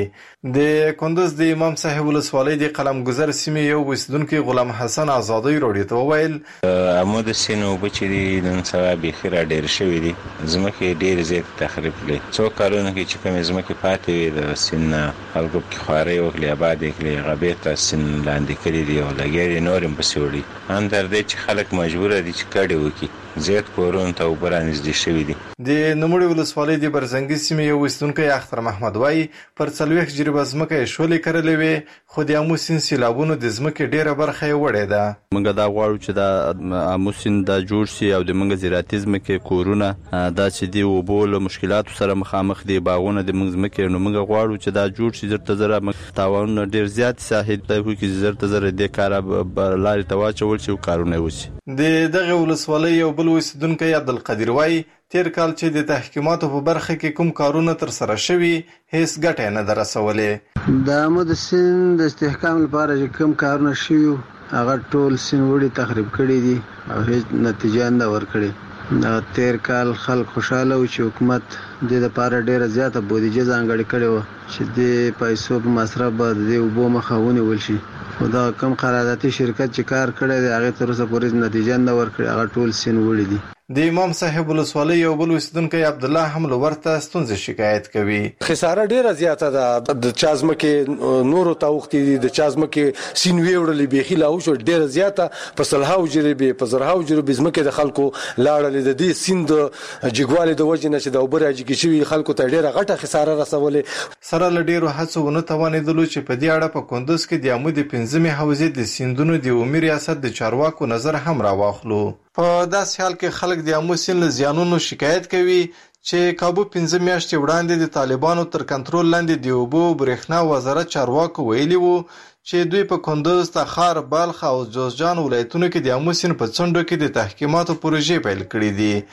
د کندوز د امام صاحب ولسوالۍ د قلمګذر سیمې یو اوسیدونکو غلام حسن آزادی راډیو ته وویل امو د سینو بچی نن سبا بخیر ډیر شوی دي ځمکې ډیر زیات تخریب کړي. څو کارونه کې چې کوم ځمکې پاتې وي د سین خلکو کې خواري وکړي آباد کړي غبې ته سین لاندې کړي دي او لګیري نورم بسوړي ان تر دې چې خلک مجبور دي چې کډي وکړي زیات کورونه ته وبرانځ شوی دي. د نموړي ولسوالۍ د برزنګي سیمې یو اوسیدونکو اختر محمد وای پر 40 جریبه ځمکه شولې کړلې وي خو د آمو سیند سیلابونو د ځمکې ډیره برخه یې وړې ده. موږ دا غواړو چې د آمو سیند د جوړ شي او د موږ زراعتي ځمکې کورونه دا چې دی وبو له مشکلاتو سره مخامخ دي باغونه د موږ ځمکې نو موږ غواړو چې دا جوړ شي زرته زره تاوان ډیر زیات ساحل ته کې زرته زره د کار لارې تواچول شي او کارونه وشي. د دغه ولسوالۍ یو بل اوسیدونکو عبدالقدیر وای تیر کال چې د تحکیماتو په برخه کې کوم کارونه تر سره شوي هیڅ ګټه نه درسولې. د آمو د سیند د استحکام لپاره چې کوم کارونه شوي هغه ټول سیند وړي تخریب کړي دي او هیڅ نتیجه نه ورکړي. تیر کال خلک خوشاله و چې حکومت د لپاره ډیره زیاته بودیجه ځانګړې کړې و چې د پیسو په مصرف به د اوبو مخه ونیول شي. خو دا کم قراردادي شرکت چې کار کړی دی هغه تر اوسه پورې نتیجه نه ورکړي هغه ټول سین وړي دي. د امام صاحب ولسوالۍ یو بل اوسیدونکی عبدالله هم ورته ستونزې شکایت کوي. خساره ډیره زیاته ده د چازمکه نورو تاوختي د چازمکه سین ویوړلې بيخي لا او ډیره زیاته په صلحاو جریبه په زرهاو جریبه زمکه د خلکو لاړلې د دې سیند جګوالي د وجه نشه د اوبر اجګی شوی خلکو ته ډیره غټه خساره رسولې. سره لډیرو هڅو ونه توانیدلو چې په دې اړه په کندوز کې د آمو د 15مې حوزې د سیندونو د عمومي ریاست د چارواکو نظر هم راواخلو. په داسې حال کې خلک د آمو سیند له زیانونو شکایت کوي چې کابو 15 میاشتې وړاندې د طالبانو تر کنټرول لاندې د اوبو برېښنا وزارت چارواکو ویلي وو چې دوی په کندوز، تخار، بلخ او جوزجان ولایتونو کې د آمو سیند په څنډو کې د تحکیماتو پروژې پیل کړې دي.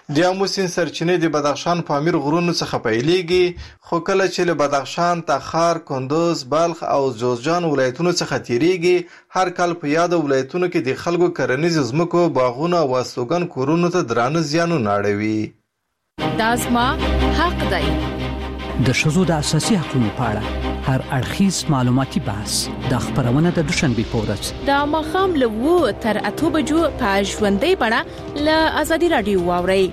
د امو سیند سرچینې د بدخشان پامیر غرونو څخه پیلېږي، خو کله چې له بدخشان، تخار، کندوز، بلخ او جوزجان ولایتونو څخه تیریږي، هر کال په یاد ولایتونو کې د خلکو کرنیز ځمکو، باغونو او استوګن کورونو ته درانه زیانونه اړوي. دا زما حق دی. د ښځو د اساسي حقوقو په اړه هر اړخیز معلوماتي بحث د خبرونه د دوشنبه په ورځ د ماښام له 2 تر 8 بجو په ژوندۍ بڼه له ازادي رادیو واورئ.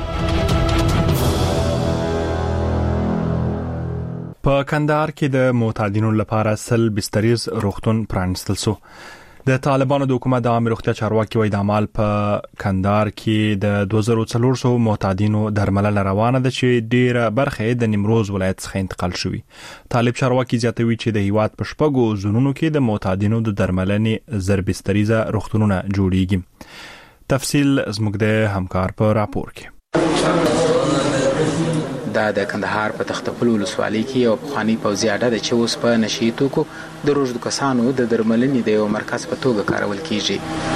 په کندهار کې د معتادینو لپاره سل بستریز روغتون پرانستل شو. د طالبانو د حکومت د عامه روغتیا چارواکي وایي د عمل په کندهار کې د 2400 معتادینو درملنه روانه ده چې ډیره برخه د نیمروز ولایت څخه انتقال شوی. طالب چارواکي زیاتوي چې د هیواد په شپږو زونونو کې د معتادینو د درملنې زربستریزه روغتونونه جوړیږي. تفصیل زموږ د همکار په راپور کې. دا د کندهار په تختپل ولسوالۍ کې یو پخوانی پوځي اډه ده چې اوس په نشي توکو د روزګ کسانو د درملنې د یو مرکز په توګه کارول کیږي.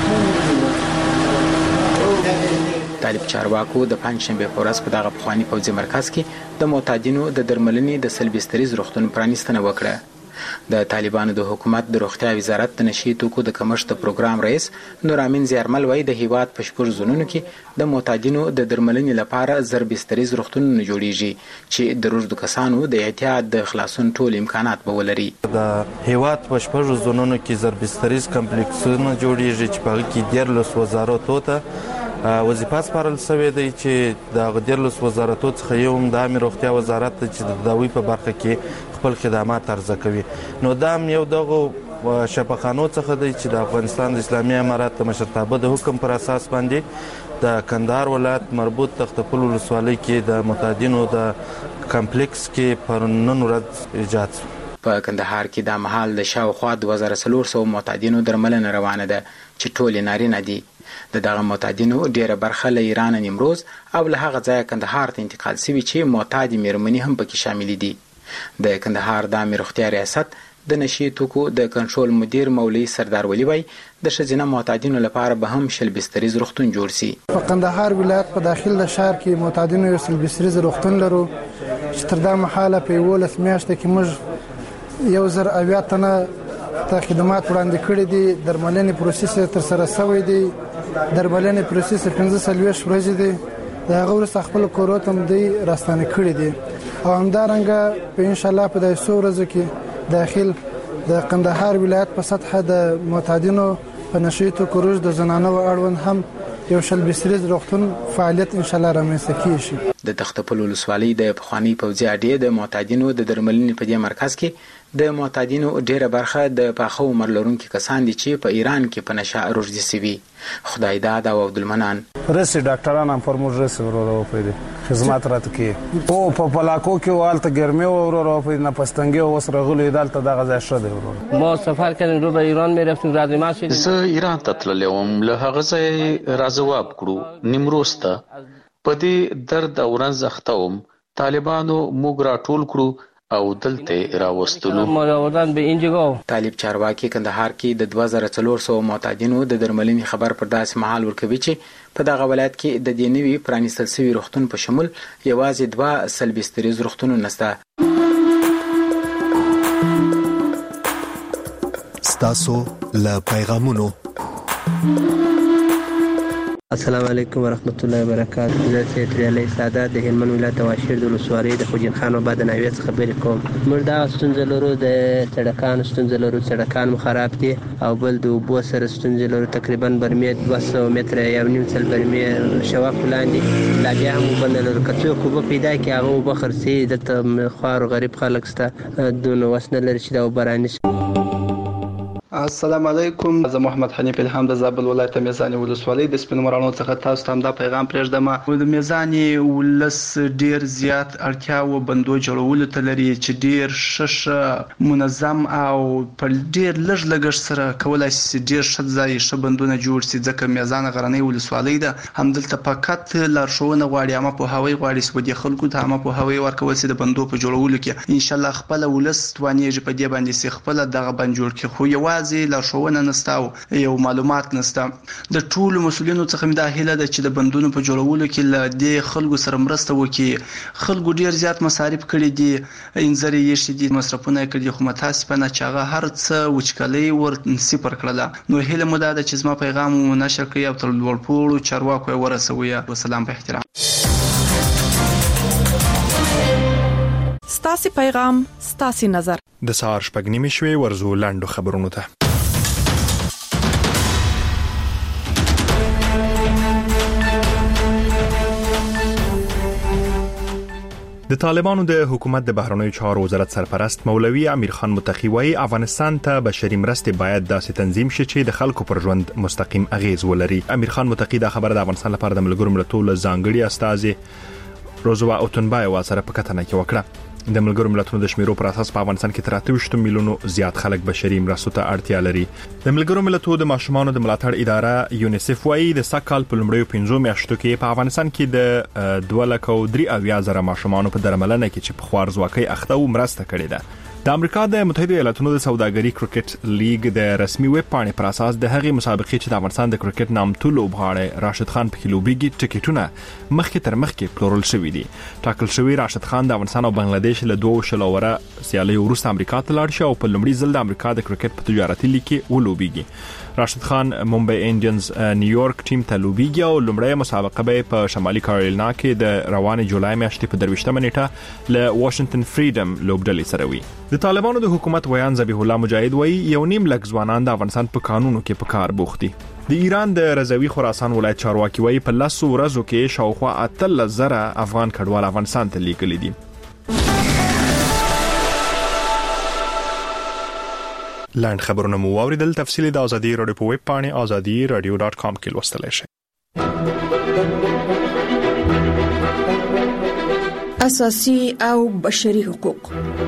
طالب چارواکو د پنځشنبه په ورځ په دغه پخوانی پوځي مرکز کې د معتادینو د درملنې د سلبستریز روغتون پرانیستنه وکړه. د طالبانو د حکومت د روغتیا وزارت د نشي توکو د کمښت پروګرام رئیس نور امین زیارمل وایي د هیواد په شپږ زونونو کې د معتادینو د درملنې لپاره زربستریز روغتونونه جوړیږي چې د روزګ کسانو د احتیاط د خلاصون ټول امکانات به ولري. د هیواد په شپږ زونونو کې زربستریز کمپلیکسونه جوړیږي چې په هغه کې 14 وزارتونو ته وظیفه سپارل شوې ده چې د 14 وزارتونو څخه یو د عامه روغتیا وزارت چې د دوی په برخه کې خپل خدمات عرضه کوي. نو دا یو دغه شفاخانو څخه دی چې د افغانستان د اسلامي امارات د مشرتابه د حکم پر اساس باندې د کندهار ولایت مربوط تختپل ولسوالۍ کې د معتادینو د کمپلیکس کې پر نن ورځ ایجاد شو. په کندهار کې د محل د شاوخوا 2400 معتادینو درملنه روانه ده چې ټول نارینه دي. د دغه معتادینو ډیره برخه له ایران نیمروز او له هغه ځایه کندهار ته انتقال شوي چې معتاد میرمنې هم پکې شامل دي. د کندهار د عامه روغتیا ریاست د نشي توکو د کنټرول مدیر مولوی سردار ولی وای د ښځینه معتادینو لپاره به هم شل بستریز روغتون جوړ شي. په کندهار ولایت په داخل د شهر کې معتادینو یو شل بستریز روغتون لرو چې تر دا مهاله په 11 میاشتو کې موږ 1080 تنه ته خدمات وړاندې کړي دي. درملنې پروسس تر سره شوی دی. درملنې پروسس 15 ورځې دی. د هغه وروسته خپل کورو ته دی راستانه کړي دي او همدارنګه په ان شاء الله په دې څو ورځو کې داخل د کندهار ولایت په سطح د معتادینو په نشي توکو روز د زنانو اړوند هم یو شل بستریز روغتون فعالیت ان شاء الله رامنځته کیږي. د تختپل ولسوالۍ د پخوانی پوځي اډې د معتادینو د درملنې په دې مرکز کې د معتادینو ډیره برخه د پاخه عمر لرونکو کسان دي چې په ایران کې په نشه روزي سوي. خدای داد او عبدالمنان رسي ډاکټران هم فرموز رسي ورو په خدمات راته کې او په پلاکو کې والته ګرمي ورو په نه پستنګي او سره غلي دالته دغه ځای شته ورو. ما سفر کردیم رو به ایران میرفتیم رد ما شدیم. زه ایران ته تللم له هغه ځای راځواب کړو نیمروز ته. په دې درد او رنځ اختوم طالبانو موږ راټول کړو او دلته راوستلو. طالب چارواکي کندهار کې د 2400 معتادینو د درملنې خبر پر داسې مهال ورکوي چې په دغه ولایت کې د دې نوي پرانیستل شوي روغتون په شمول یوازې 2 سلبستریز روغتونونه شته. ستاسو له پیغامونو. السلام علیکم ورحمت الله وبرکاته. زه سید علي سادات د هلمند ولایت واشیر د ولسوالۍ د خوجین خان آباد د ناوې څخه خبرې کوم. موږ دا ستونزه لرو د سړکانو ستونزه لرو. سړکان مو خراب دي او بل د اوبو سره ستونزه لرو. تقریبا برمې 200 متره یو نیم سل برمې شواک لاندې لا بیا هم وبل لرو. که څوک اوبه پیدا کړي هغه اوبه خرڅي. دلته خوار غریب خلک شته دونه وس نه لري چې دا اوبه رانیسي. السلام علیکم. زه محمد حنیف الهام د زابل ولایت میزانی ولسوالۍ د سپین مرانو څخه تاسو ته دا پیغام پرېږدم. د میزانی ولس ډیر زیات اړتیا و بندو جوړولو ته لري چې ډیر ښه منظم او په ډیر لږ لګښت سره کولای شي ډیر ښه ځای ښه بندونه جوړ شي. ځکه میزان غرنۍ ولسوالۍ ده. همدلته فقط لارښوونه غواړي عامه پوهاوی غواړي چې د خلکو ته عامه پوهاوی ورکول شي د بندو په جوړولو کې. ان شاء الله خپل ولس توانیږي په دې باندې چې خپل دغه بند جوړ کړي. خو یوازې یوازې لارښوونه نشته او یو معلومات نشته. د ټولو مسؤلینو څخه مې دا هیله ده چې د بندونو په جوړولو کې له دې خلکو سره مرسته وکړي. خلکو ډیر زیات مصارف کړي دي، انځري یې شدي مصرفونه کړي، خو متاسفانه چې هغه هر څه وچکلي ور صفر کړله. نو هیله مو دا ده چې زما پیغام مو نشر کړئ او تر لوړپوړو چارواکو ورسوي. والسلام په احترام. ستاسي پیغام ستاسي نظر. د سهار 8:30 شوي ورزو لاندو خبرونو ته. د طالبانو د حکومت د بهرنیو چارو وزارت سرپرست مولوي امیر خان متقی وايي افغانستان ته بشري مرستې باید داسې تنظیم شي چې د خلکو پر ژوند مستقیم اغیز ولري. امیر خان متقی دا خبره د افغانستان لپاره د ملګرو ملتونو ځانګړي استازي روزوا اوتنبای سره په کتنه کې وکړه. د ملګرو ملتونو د شمیرو پر اساس په افغانستان کې 23 میلیونو زیات خلک بشري مرستو ته اړتیا لري. د ملګرو ملتونو د ماشومانو د ملاتړ اداره یونیسف وايي د سکهال په لومړیو 15 میاشتو کې په افغانستان کې د 2,03,000 ماشومانو په درملنه کې چې په خوارزواکۍ اخته و مرسته کړې ده. د امریکا د متحده ایالاتونو د سوداګري کرکټ لیگ د رسمي ویب پاڼې پر اساس د هغې مسابقې چې د افغانستان د کرکټ نامتو لوبغاړی راشد خان په لوبېږي ټیکټونه مخکې تر مخکې پلورل شوي دي. ټاکل شوی راشد خان د افغانستان او بنگلاديش له 2 شلوره سیالي وروسته امریکا ته لاړ شي او په لومړي ځل د امریکا د کرکټ په تجارتي لیگ کې ولوبېږي. راشد خان ممبئی انډینز نیویارک ټیم ته لوبېږي او لومړی مسابقه به په شمالي کارولینا کې د روانې جولای میاشتې په 23 نیټه له واشنگټن فریډم لوبډلې سره وي. د طالبانو د حکومت ویان ذبیح الله مجاهد وایي 1.5 لک ځوانان د افغانستان په قانونو کې په کار بوخت دي. د ایران د رضوی خراسان ولایت چارواکي وایي په 10 ورځو کې شاوخوا 13,000 افغان کډوال افغانستان ته لیږلي دي. لاند خبرونه مو اوریدل. تفصیلی د ازادي رادیو په ویب پاڼه azadi.radio.com کې لوستلی شئ. اساسي او بشري حقوق.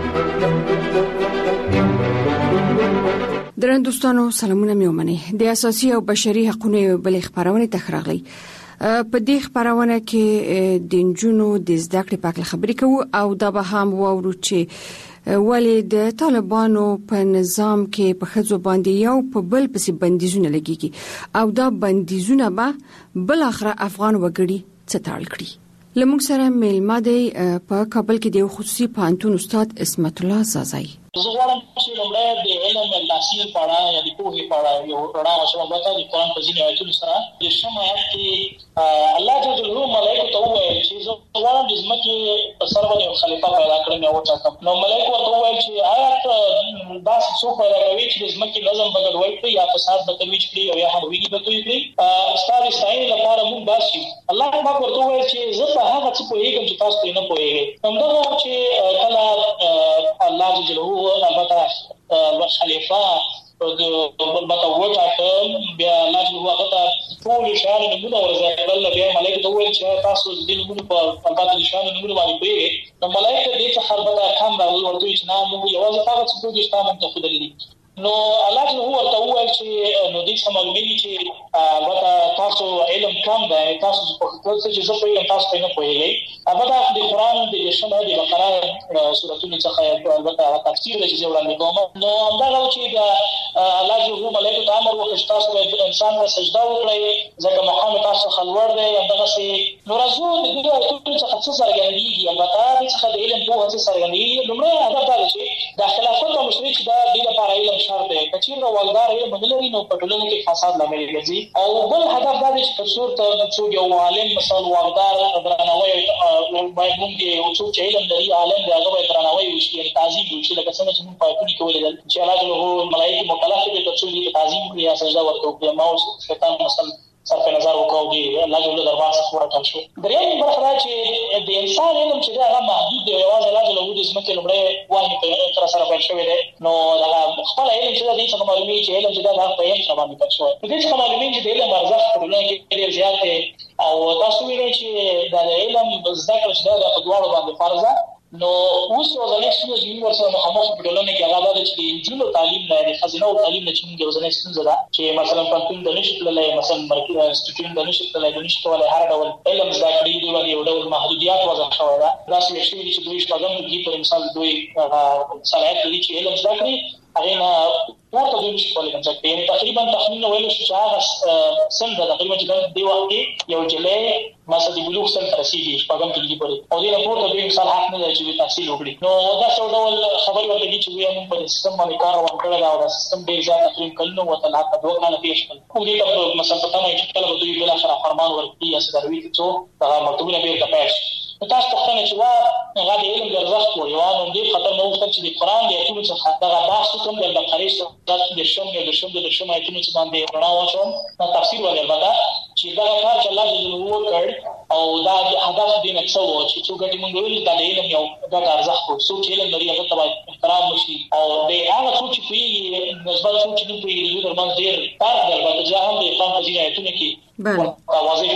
درنوستانو سلامونه مې ومنئ. د اساسي او بشري حقوقو بل خبرونه تخراغلي. په دې خبرونه کې د انجونو د زده کړې په اړه خبرې کوو او دا به هم وورو چې ولی د طالبانو په نظام کې په خځو باندې یو په بل پسې بندیزونه لګیږي او دا بندیزونه به بل اخر افغان وګړي ستړل کړي. لمونږ سره میلمه دی په کابل کې د خصوصي پوهنتون استاد اسمت الله زازای. زه غواړم چې لومړی د علم د تحصیل په اړه یا د پوهې په اړه یو رڼا واچوم. د قرآن په ځینو آیتونو سره د شم آیت کې الله جل جلاله ملائکه ته وویل چې زه غواړم د ځمکې په سر باندې یو خلیفه پیدا کړم او وټاکم. نو ملائکه ورته وویل چې آیا داسې څوک پیدا کوي چې د ځمکې نظم به ګډوډ کړي یا فساد به ترویج کړي او یا هم ویږي به توی کړي؟ ستا د ستاینې لپاره موږ بس یو. الله پاک ورته وویل چې زه په هغه څه پوهېږم چې تاسو پرې نه پوهېږئ. همدغه چې کله الله جل جلاله البته خلیفہ البته وټاکم بیا الله جل وعلا ټول شان نمونه ورزایل بیا ملائکه ته وویل چې تاسو د دې نمونه په البته شان نمونه باندې پوهیږئ. نو ملائکه دې څخه البته کم راغلي ورته چې نه موږ یوازې هغه څه پوهیږو چې تاسو ته خو دلې. نو الله جل ورته وویل چې نو دې څه معلومي چې البته تاسو علم کم دی، تاسو په خپل څه چې زه پوهیږم تاسو پرې نه پوهیږئ. البته د قرآن د شمه د بقره سورتونو څخه البته تفسیر د چې وړاندې کوم. نو همدغه چې د الله جل ملائکه ته امر وکړي تاسو د انسان ته سجده وکړئ ځکه مقام تاسو خلور دی. همدغه سي نو راځو د دې ټول څخه څه څرګندېږي. البته د څخه د علم په څه څرګندېږي. لومړی هدف دا دی چې د خلافت او مشرعیت د دې لپاره علم شرط دی. کچیر والدار یې مدلري نو په ټولنه کې فساد لامل ګرځي. او بل هدف دا دی چې تصور ته څو یو عالم مثلا والدار درناوی باید موږ یو څوک چې علم لري عالم دی هغه باید درناوی وشي، تعظیم وشي. لکه څنګه چې موږ پاتونی کولای چې الله جل ملائکه مکلف دي چې تعظیم کړي یا سجده ورته وکړي. ما شیطان مثلا صرف نظر وکاو دی الله جل دربار څخه ورته شو. دریم برخه دا چې د انسان علم چې هغه محدود دی. یوازې الله جل د اسمه کې لومړی وایي په تر سره پیل شوی دی. نو هغه خپل علم چې د دې څخه معلومي چې علم چې دا په یو څه باندې پټ شوی. د دې څخه معلومي چې د علم ارزښت په ټولنه کې ډېر زیات دی او تاسو وینئ چې د علم زده کړه چې دا په دواړو باندې فرض ده. نو اوس ورځنی څه چې موږ سره مخامخ په ټولنه کې هغه دا چې د انجونو تعلیم نه خزینه او تعلیم نه چې موږ ورځنی څه ده چې مثلا پښتون د نشي تللی مثلا مرکز انسټیټیوټ د نشي تللی د نشي کولای هر ډول علم زده کړي دی ولې یو ډول محدودیت وضع شوی ده. دا څه شي چې دوی شپږم کې په مثال دوی صلاحیت لري چې علم زده کړي هغه نه ورته د نشي کولای چې یعنی تقریبا تخمین ویل شي چې هغه سن د تقریبا چې د وخت کې یو جلې مثلا د بلوغ سن رسیدي شپږم کې پورې او دې نه پورته د انسان حق نه لري چې تحصیل وکړي. نو دا څو ډول خبرې ورته چې وي موږ په سیستم باندې کار وکړل او دا سیستم ډیر زیات تقریبا کلنو وته لا په دوه کال پیښ کړ. او دې ته مثلا په تمه چې کله دوی بل اخر فرمان ورکړي یا سروي چې دا مکتوبونه به کپاش تاسو په خانه چې هغه د علم د ارزښت او یوانو دې خطر نو وخت چې د قران د ایتونو څخه دا بحث کوم د بقره سورت د شوم ایتونو څخه باندې وړاندې واچوم دا تفسیر ولربدا چې دا کار چې الله جل جلاله کړ او دا د هدف دې نقصو چې څو ګټې مونږ ویل دا د علم یو د ارزښت او څو چې علم لري هغه ته احترام وشي او د هغه څو چې په نسبت څو چې په یوه درمن ډیر فرق درلود چې هم د اسلام په ځینې ایتونو کې واضح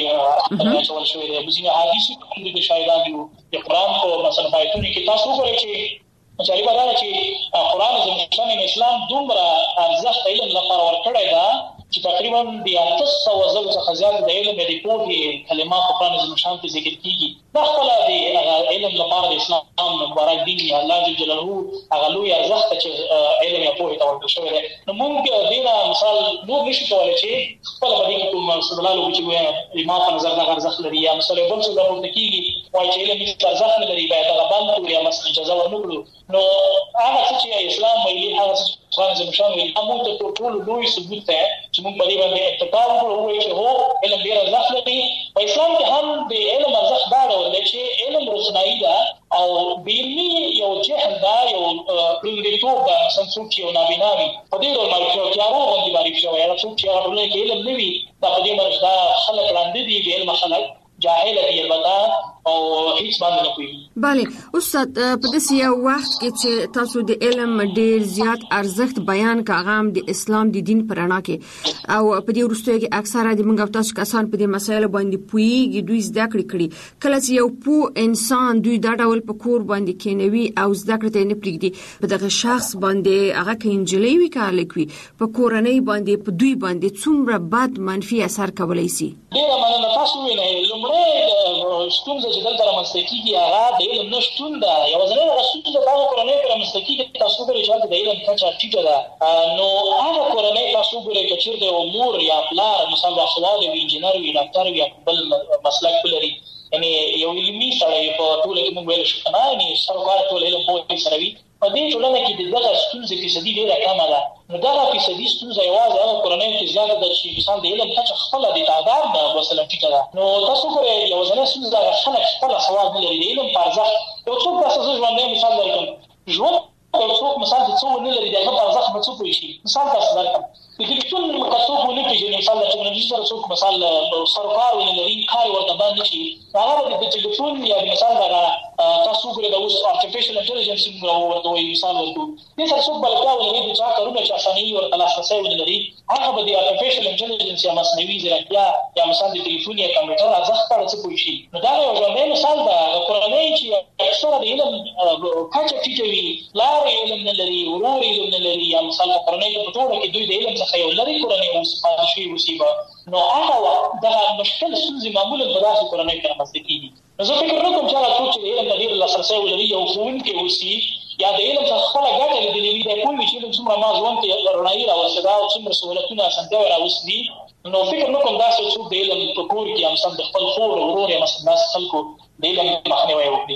فرمایي چې ول شوی د بزینه حدیث د شاهدان دی د قران په مثلا ایتونو کې تاسو وګورئ چې مشاري بدل چې قران زموږ اسلام دومره ارزښت علم لپاره ورکړی دا چې تقریبا د 800 ځل څخه زیات د علم د پوهې کلمات په قران زموږ شان ته ذکر کیږي. دا خپل د علم لپاره د اسلام مبارک دین الله جل جلاله هغه لوی ارزښت چې علم یا پوهې ته ورکړل شوی دی. نو موږ دینه مثال نور نشو کولای چې خپل په دې کې کوم استدلال وکړو چې ما په نظر دا ارزښت لري یا مثلا بل څه راوړل کیږي وایي چې علم هیڅ ارزښت نه لري باید هغه باندې یا مثلا اجازه ورنکړو. نو هغه چې اسلام ویلي هغه چې قران زموږ شان ویلي موږ ته ټول لوی ثبوت ده چې موږ په دې باندې اتفاق وکړو چې هو علم ډیر ارزښت لري. په اسلام کې هم د علم ارزښت دا ډول دی چې علم روښنايي ده او بیلمی یو جهل دا یو پرندتوب دا څنګه چې یو نابیناوي په دې ډول باندې چې هغه باندې باندې شوی یا څوک چې هغه کې علم نه وي دا په دې باندې دا خلک لاندې دي د علم خلک جاهل دي البته او هیڅ باندې نه کوي. بله استاد په داسې یو وخت کې چې تاسو د علم ډیر زیات ارزښت بیان کاغام د اسلام د دین پر اړه کې او په دې وروستیو کې اکثره د موږ تاسو کسان په دې مسایلو باندې پوهیږي دوی زده کړې کله چې یو پوه انسان دوی دا ډول په کور باندې کېنوي او زده کړې ته نه پریږدي په دغه شخص باندې هغه کې انجلۍ وی کارلکوي په کورنۍ باندې په دوی باندې څومره بد منفي اثر کولای شي. ډیر مننه تاسو وینئ لومړی ستونزه چې دلته رامنځته کیږي هغه د علم نشتون ده. یوازینی هغه ستونزه د هغه کورنۍ کې رامنځته کیږي تاسو ګورئ چې د علم کچه ټیټه ده. نو هغه کورنۍ تاسو ګورئ چې چیرته یو مور یا پلار مثلا باسواده وي انجینر وي ډاکټر وي بل مسلک لري یعنی یو علمي سړی په ټول کې موږ ویل شو کنه یعنی سرکار ټول علم په سره وي په دې ټولنه کې دغه ستونزې فیصدي ډیره کمه ده. نو دا فیصدي ستونزه یوازې هغه کورنۍ کې زیاته ده چې مثلا د علم کچه خپل د تعداد د مثلا ټیټه ده. نو تاسو ګورئ یوازینی ستونزه هغه خلک خپل سواد نه لري د علم په ارزښت. یو څوک تاسو ژوندۍ مثال درکړم ژوند یو څوک مثال د څو نه لري د هغه په ارزښت به څوک وایي شي. مثال تاسو درکړم د ټلیفون څوک ونه پیژني مثال د ټکنالوژي سره څوک مثال سرکار نه لري کار ورته باندې شي هغه د ټلیفون یا مثال دا تاسو ګورئ د اوس ارتفیشل انټيليجنس ورته وایي مثال ورته دې سره څوک بلکې ولې د چا کارونه چې اساني ورته لاسرسي ولري هغه به د ارتفیشل انټيليجنس یا مصنوعي ځیرکتیا یا مثال د ټلیفون یا کمپیوټر ارزښت په اړه څه کوي شي. نو دا یو ژوندی مثال ده کورنۍ چې اکثره د علم کچه ټیټه وي لارې علم نه لري ورور علم نه لري یا مثال کورنۍ په ټوله کې دوی د علم څخه یو لري کورنۍ او شي مصیبه نو هغه دا مشکل ستونزې معمولا په داسې کورنۍ کې رامنځته کیږي. نو زه فکر نه کوم چې هغه څوک چې د علم ته ډېر لاسرسی ولري یو ښوونکی اوسي یا د علم څخه خپله ګټه لیدلې وي دی پوه وي چې علم څومره ما ژوند کې رڼایي راوستې ده او څومره سهولتونه اسانتیاوې راوستي دي نو فکر نه کوم داسې څوک د علم په کور کې یا مثلا د خپل خور ورور یا مثلا داسې خلکو د علم مخنیوی وکړي.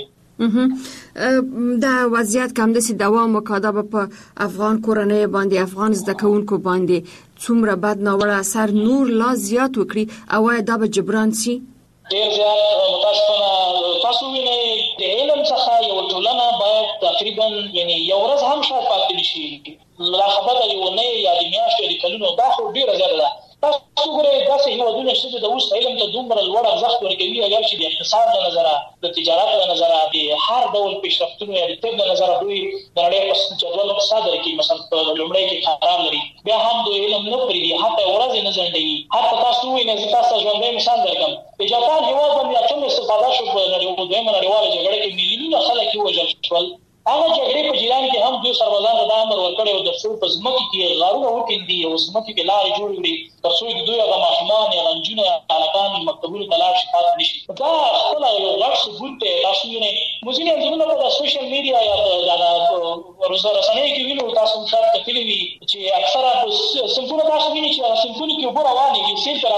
دا وضعیت کوم داسې دوام وکړه په افغان کورنۍ باندې افغان زده کوونکو باندې څومره بد ناوړه اثر نور لا زیات وکړي او دا به جبران شي ډیر زیات متاسفانه تاسو وینئ د علم څخه یو ټولنه باید تقریبا یعنی یو ورځ هم شاید پاتې نشي لا خبره یو نه یا د میاشتې د کلونو دا خو ډیره زیاته ده. تاسو ګورئ داسې هیوادونه چې د اوس علم ته دومره لوړ ارزښت ورکوي اگر چې د اقتصاد له نظره د تجارت له نظره د هر ډول پیشرفتونو یا د طب له نظره دوی د نړۍ په جدول په صدر کې مثلا په لومړی کې قرار لري بیا هم دوی علم نه پرېږدي حتی ورځې نه ځنډوي. حتی تاسو ووینئ زه تاسو ته ژوندی مثال درکړم د جاپان هېواد باندې اتوم استفاده شو په دویمه نړیواله جګړه کې میلیونونه خلک ووژل شول. هغه جګړې په جریان کې هم دوی سربازانو ته دا امر ورکړی و تر څو په ځمکې کې غارونه وکیندي او ځمکې کې لارې جوړې کړي تر څو د دوی هغه ماشومان یا نجونې یا هلکان مکتبونو ته لاړ شي پاتې نه شي. دا خپله یو غټ ثبوت دی. تاسو وینئ موزینې انځورونه په د سوشل میډیا یا د رسنیو کې وینو تاسو شاید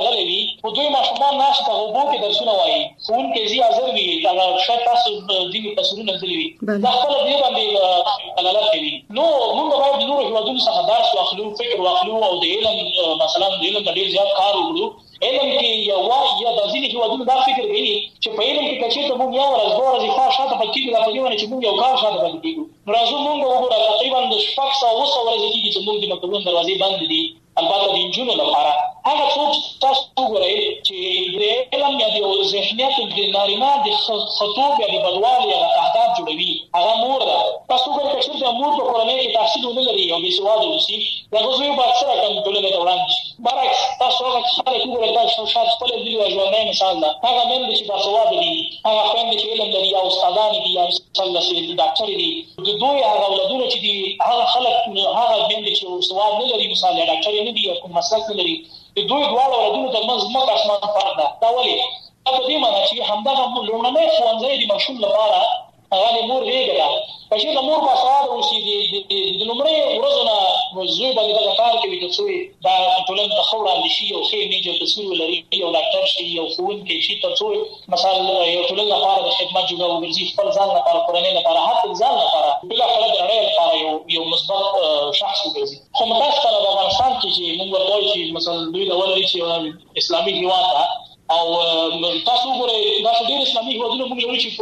راغلي وي او دوی ماشومان ناش ته وبو کې درسونه وایي خون کې زی حاضر وي دا شاید تاسو دې تصویرونه نزلوي دا خپل دې باندې دلالت کوي نو موږ باید نور هیوادونو څخه درس واخلو فکر واخلو او د علم مثلا د علم ډیر زیات کار وکړو علم کې یا د ځینې هیوادونو دا فکر کوي چې په علم کې کچې ته موږ یو ورځ دوه ورځې فار شاته پکې کېږو دا په دې باندې چې موږ یو کال شاته پکې کېږو نو راځو موږ وګورو تقریبا د 600 ورځې کېږي چې موږ د مکتبونو دروازې بند دي البته د انجونو لپاره هغه څوک تاسو وګورئ چې د علم یا د ذهنیت د نارینه د خطوب یا د بدوالي یا د اهداف جوړوي هغه مور ده تاسو وګورئ چې د مور په کورنۍ کې تحصیل ونه لري او بې سواده اوسي دا غوښوي په اکثره کم ټولنې ته وړاندې شي برعکس تاسو هغه خلک وګورئ تاسو شاید خپل دي او ژوندۍ مثال ده هغه مېندې چې باسواده دي هغه خویندې چې علم لري او استادان دي یا مثلا چې ډاکټر دي د دوی هغه اولادونه چې دي هغه خلک هغه مېندې چې سواد نه لري مثال ډاکټر نه دي کوم مسلک نه لري د دوی دواړو اولادونو ترمنځ مخ اسمان فرق ده دا ولې په دې معنی چې همدغه لومړنی ښوونځی د ماشوم لپاره هغه مور ریګه ده چې د مور په سواد اوسي د لومړی ورځو نه زوی باندې دا کار کوي چې څوی دا ټولنه د خوړ اندي شي او خې میجر تصویر ولري یو ډاکټر شي یو ښوونکی شي تر څو مثلا یو ټولنه لپاره د خدمت جوړه وګرځي خپل ځان لپاره کورنۍ لپاره حتی ځان لپاره بل خپل د اړې لپاره یو مثبت شخص وګرځي خو متاسفانه په افغانستان کې چې موږ وایو چې مثلا دوی د ولري چې اسلامي هیواد ده او تاسو وګورئ دا ډېر اسلامي هیوادونه موږ لري چې په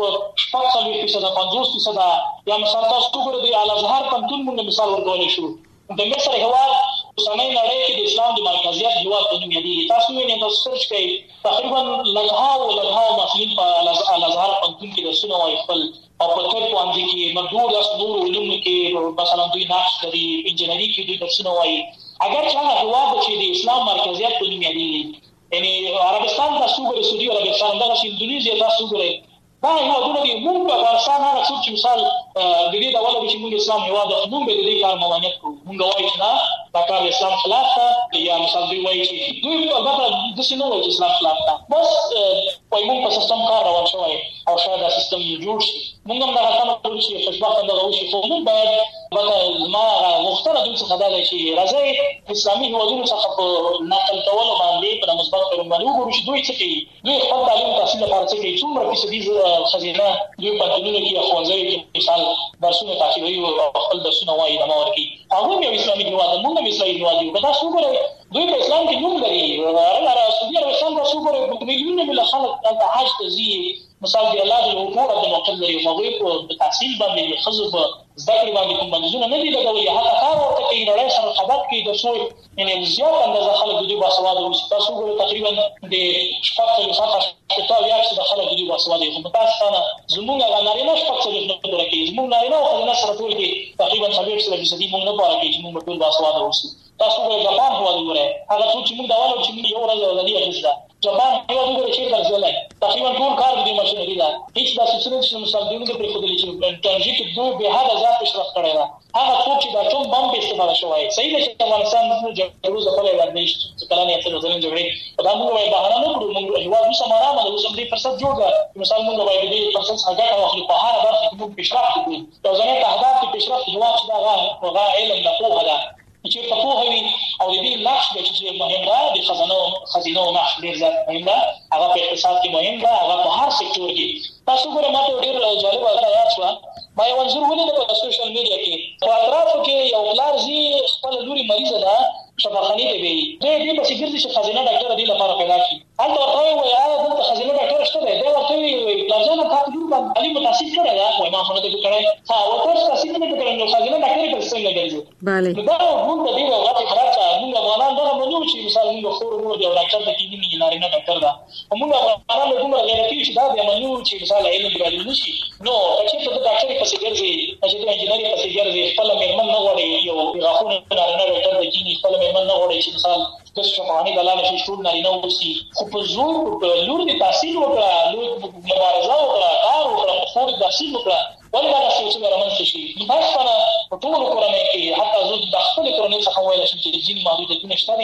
50% یا مثلا تاسو وګورئ د الازهر پنتون موږ مثال ورکولای شو د مصر هیواد اوسنۍ نړۍ کې د اسلام د مرکزیت هیواد په نوم یادېږي تاسو وینئ تاسو سرچ کړئ تقریبا لږه محصلین په الازهر پنتون کې درسونه وایي خپل او په طب باندې کې مدور د نور علوم کې مثلا دوی نقش لري انجینری کې دوی درسونه وایي اگر چې هغه هیواد چې د اسلام مرکزیت په نوم یادېږي یعنی عربستان تاسو وګورئ سعودي عربستان دغه اندونیزیا تاسو وګورئ دا هیوادونه دي موږ په افغانستان هغه څوک چې مثال د دې ډول چې موږ اسلام هیواد موږ به د دې کار ممانعت کوو موږ وایو چې دا کار اسلام خلاف ده یا مثال دوی وایي چې دوی البته داسې نه وایي چې اسلام خلاف ده بس وایي موږ په سیستم کار روان شوی او شاید دا سیستم جوړ شي موږ هم دغه کار کوو چې خوشبخته دغه وشي خو موږ باید ما غوښتنه دوی څخه دا ده چې راځئ اسلامي هیوادونو څخه په نقل کولو باندې په مثبت ډول باندې وګورو چې دوی څه کوي دوی خپل تعلیم تحصیل لپاره څه کوي څومره فیصدي خزینه دوی په دنیا کې ښوونځي کې مثال درسونه تحصیلي او خپل درسونه وایي د ماور کې هغه یو اسلامي هیواد موږ هم اسلامي هیواد یو دا څو ګورئ دوی په اسلام کې نوم لري هغه سعودي عربستان تاسو ګورئ میلیونونه مل خلک د حج ته ځي مثال دی الله د حقوق د موقت لري هغه په تحصیل باندې خزو په ذکر باندې کوم بندونه نه دي لګولي هغه کار ورته کوي نړۍ سره خبرت کوي د څو یعنی زیات اندازه خلک د دې باسواده او تاسو ګورئ تقریبا د شپږ یا څه خلک د دې باسواده خو متاسفانه زموږ غنارینه شپږ څه نه کوي زموږ نارینه او خلک سره ټول کې تقریبا 70% موږ نه پاره کې چې موږ ټول باسواده اوسو تاسو ګورئ جاپان هو وګورئ هغه څه چې موږ دا وایو چې یو ورځ ولدي اخیسته جاپان یو وګورئ چې درځلای تقریبا ټول کار د ماشینري ده هیڅ داسې څه نه چې مثال دیونه پرې خو دلی چې ټکنالوژي کې دوه به حد ازاد پیشرفت کړی ده هغه څوک چې دا ټول بم په استفاده شوی صحیح ده چې افغانستان د جګړو ځپلې باندې چې کله نه څه ځلین جوړې دا موږ وایي بهانه نه کړو موږ هیواد اوس مرامه د اوس دې فرصت جوړ ده مثال موږ وایي دې فرصت څنګه واخلي په هر برخه کې موږ پیشرفت کوو دا ځنه اهداف کې پیشرفت هیواد چې دا هغه علم د پوهه ده چې په پوهه وي او دې نقش د چې مهم ده د خزینو نقش ډیر زیات مهم ده هغه په اقتصاد کې مهم ده هغه په هر سکتور کې تاسو ګورئ ماته ډیر جالب یاد شو ما یو انځور ولید په سوشل میډیا کې په اطرافو کې یو پلار زی خپل لوري مریضه ده شفاخانه ته وي دې په سګرځي چې خزینه ډاکټر دی لپاره پیدا شي هلته ورته وایي دلته خزینه ډاکټر شته دی ورته وایي پلازانه تاسو دې باندې علي متاسف کړی دا وایي ما خونه ته کړی ها ورته تاسو دې کړی نو خزینه ډاکټر په څنګه ګرځي bale دا موږ دې راغلي خراچا موږ افغانان دا باندې چې مثال موږ خور مور دی ډاکټر ته کېږي نه نارینه ډاکټر دا موږ افغانان له کومه غیرتي چې دا به منو چې مثال علم باندې نشي نو چې ته ډاکټر په سګرځي چې ته انجینری په سګرځي خپل مېرمن نه غوړي یو غاښونه نارینه ډاکټر د کېږي خپل مېرمن نه غوړي چې مثال د شفاهاني دلاله شي ټول نارینه وسی خو په زور لور د تحصیل وکړه لور مبارزه وکړه کار وکړه خو د تحصیل وکړه ولدا د څه رامنځته شي مثلا په ټول کورنۍ کې حتی زه د خپل کورنۍ څخه وایل شم چې جین محدودیتونه شته دي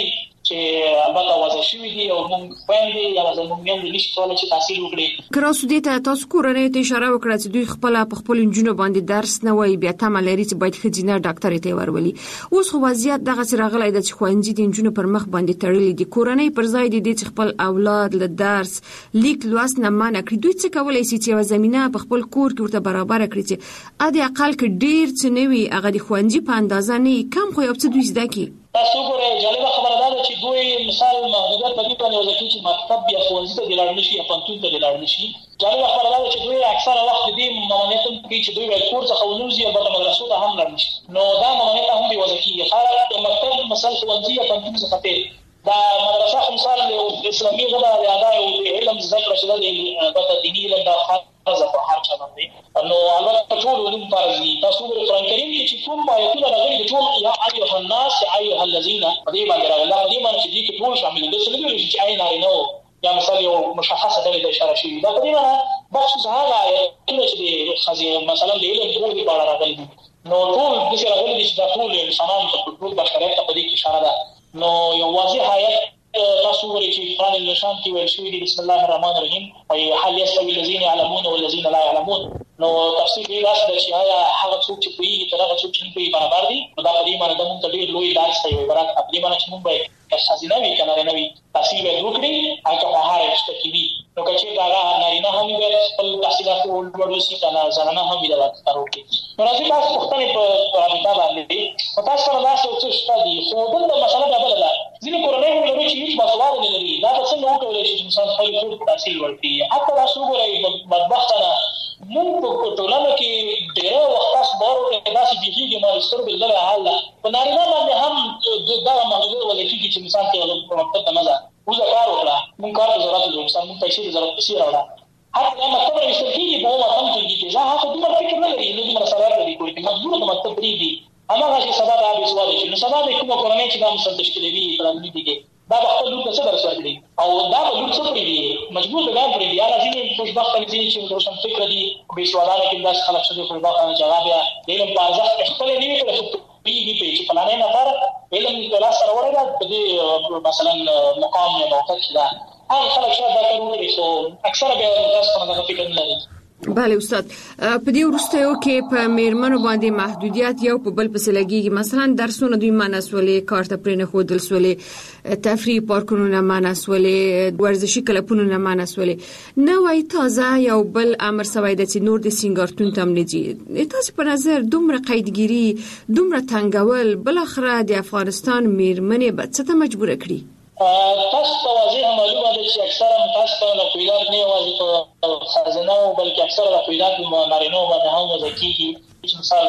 چې البته وځي شوی دی او موږ خويندې یا زموږ میندې نشي کولای چې تحصیل وکړي. کراسو دې ته تاسو کورنۍ ته اشاره وکړه چې دوی خپل انجونو باندې درس نه وایي، بیا تمه لري چې باید خځینه ډاکټر ته ورولي. اوس خو وضعیت دغه سره غلای د خوندې د انجونو پر مخ باندې تړلې دي. کورنۍ پر ځای دي چې خپل اولاد له درس لیک لوست نه منع کړي. دوی څه کولای شي چې زمينه په خپل کور کې ورته برابر کړي چې اده اقل کې ډیر څه نوي هغه د خوندې په اندازه نه کم خو یو څه دوی زده کی. تاسو ګورئ جالب خبره ده چې دوی مثال محدودیت په دې باندې وځي چې مکتب یا ښوونځي ته لاړ نشي یا پوهنتون ته لاړ نشي. جالب خبره ده چې دوی اکثره وخت دې ممانعت کوي چې دوی کور څخه ونوځي او په مدرسو ته هم لاړ نشي. نو دا ممانعت هم دی وځي چې خاصه مکتب مثال ښوونځي یا پوهنتون څخه دا مدرسه مثال د اسلامي غړي د ادا او د علم ذکر شوه د دیني علم د خاصه په هر چا باندې. نو البته ټول علوم فرضي. تاسو ګورئ قرآن کریم کې چې کوم آیتونه راغلي د ټول یا ایها الناس ایها الذین دې باندې راغلي. دې معنی چې دې ټول شامل دي. څه نه چې آی نارینه یا مثال یو مشخصه ډله اشاره شوی. دا په دې معنی بخصوص هغه آیتونه چې د خزي مثلا د علم ټول په اړه راغلي. نو ټول د څه راغلي چې د ټول انسانانو ته ټول بشریت ته په دې کې اشاره ده. نو یو واضح آیت تاسو ورې چې قرآن الشام کې ویل شوی دی بسم الله الرحمن الرحیم ای هل یستوی الذین یعلمون والذین لا یعلمون. نو تفسیر دی راس د چې آیا هغه څوک چې پوهیږي تر هغه څوک چې نه پوهیږي برابر دي. دا په دې معنی د موږ ته ډېر لوی درس دی. برابر په دې معنی چې موږ باید خزینه وی کنه نه وی تحصیل وکړي هغه په هر څه کې وي. نو چې دا نارینه هم وي خپل تحصیلات ولور وسی کنه زنانه هم وي دا کاروي. نو راځي تاسو پوښتنه په رابطه باندې تاسو سره دا څه څه دي. خو دغه مسله دا بل ده. ځینې کورنۍ هم لري چې هیڅ مسواد نه لري. دا څنګه وکولای شي چې انسان خپل کور تحصیل ورکړي. حتی تاسو ګورئ بدبختانه موږ په ټولنه کې ډېر وخت تاسو بارو کې داسې بيخي ما ستر بالله حال په نارینه باندې هم دا محدود ولکې چې انسان کې په مکتب ته مزه وزکار وکړه. موږ کار ضرورت لري. انسان موږ پیسې ضرورت پیسې راوړه. حتی دا مکتب راځي په وطن کې چې ځا هغه دومره فکر نه لري. نو دومره سره لري کوي چې مجبور د مکتب لري. هغه چې سبا د ابي سوال شي. نو سبا د کومه کورنۍ چې دا مسل تشکیلوي پرانګلي دي دا خپل لور څه درس ورکړي او دا لور څه پرې دي مجبور ده پرې دي. هغه چې خوشبخت دي چې روشن فکر دي به سوالانه کې داس خلک شته خوشبخت نه جواب یا علم په ارزښت خپل نه وي کړو په چې فلانه نفر علم کلا سره ورغله د مثلا مقام یا موقع دا هغه خلک شته دا کوي چې اکثره به تاسو نه فکر نه لري. بله استاد، په دې وروستیو کې په میرمنو باندې محدودیت یو په بل پسې لګیږي. مثلا درسونه دوی مناسولې کار ته پرې نه ښودل سولې، تفریح پارکونو نه مناسولې، ورزشي کلبونو نه مناسولې. نوی تازه یو بل امر سوی دی چې نور د سینګارتون ته هم نه ځي. تاسو په نظر دومره قیدګیري دومره تنګول بلاخره د افغانستان میرمنې به څه ته مجبوره کړي؟ تاسو ته واضح معلومه ده چې اکثره تاسو له پیلات نه یوازې په خزانه او بلکې اکثره له پیلات نارینه باندې هم وځکیږي. چې مثال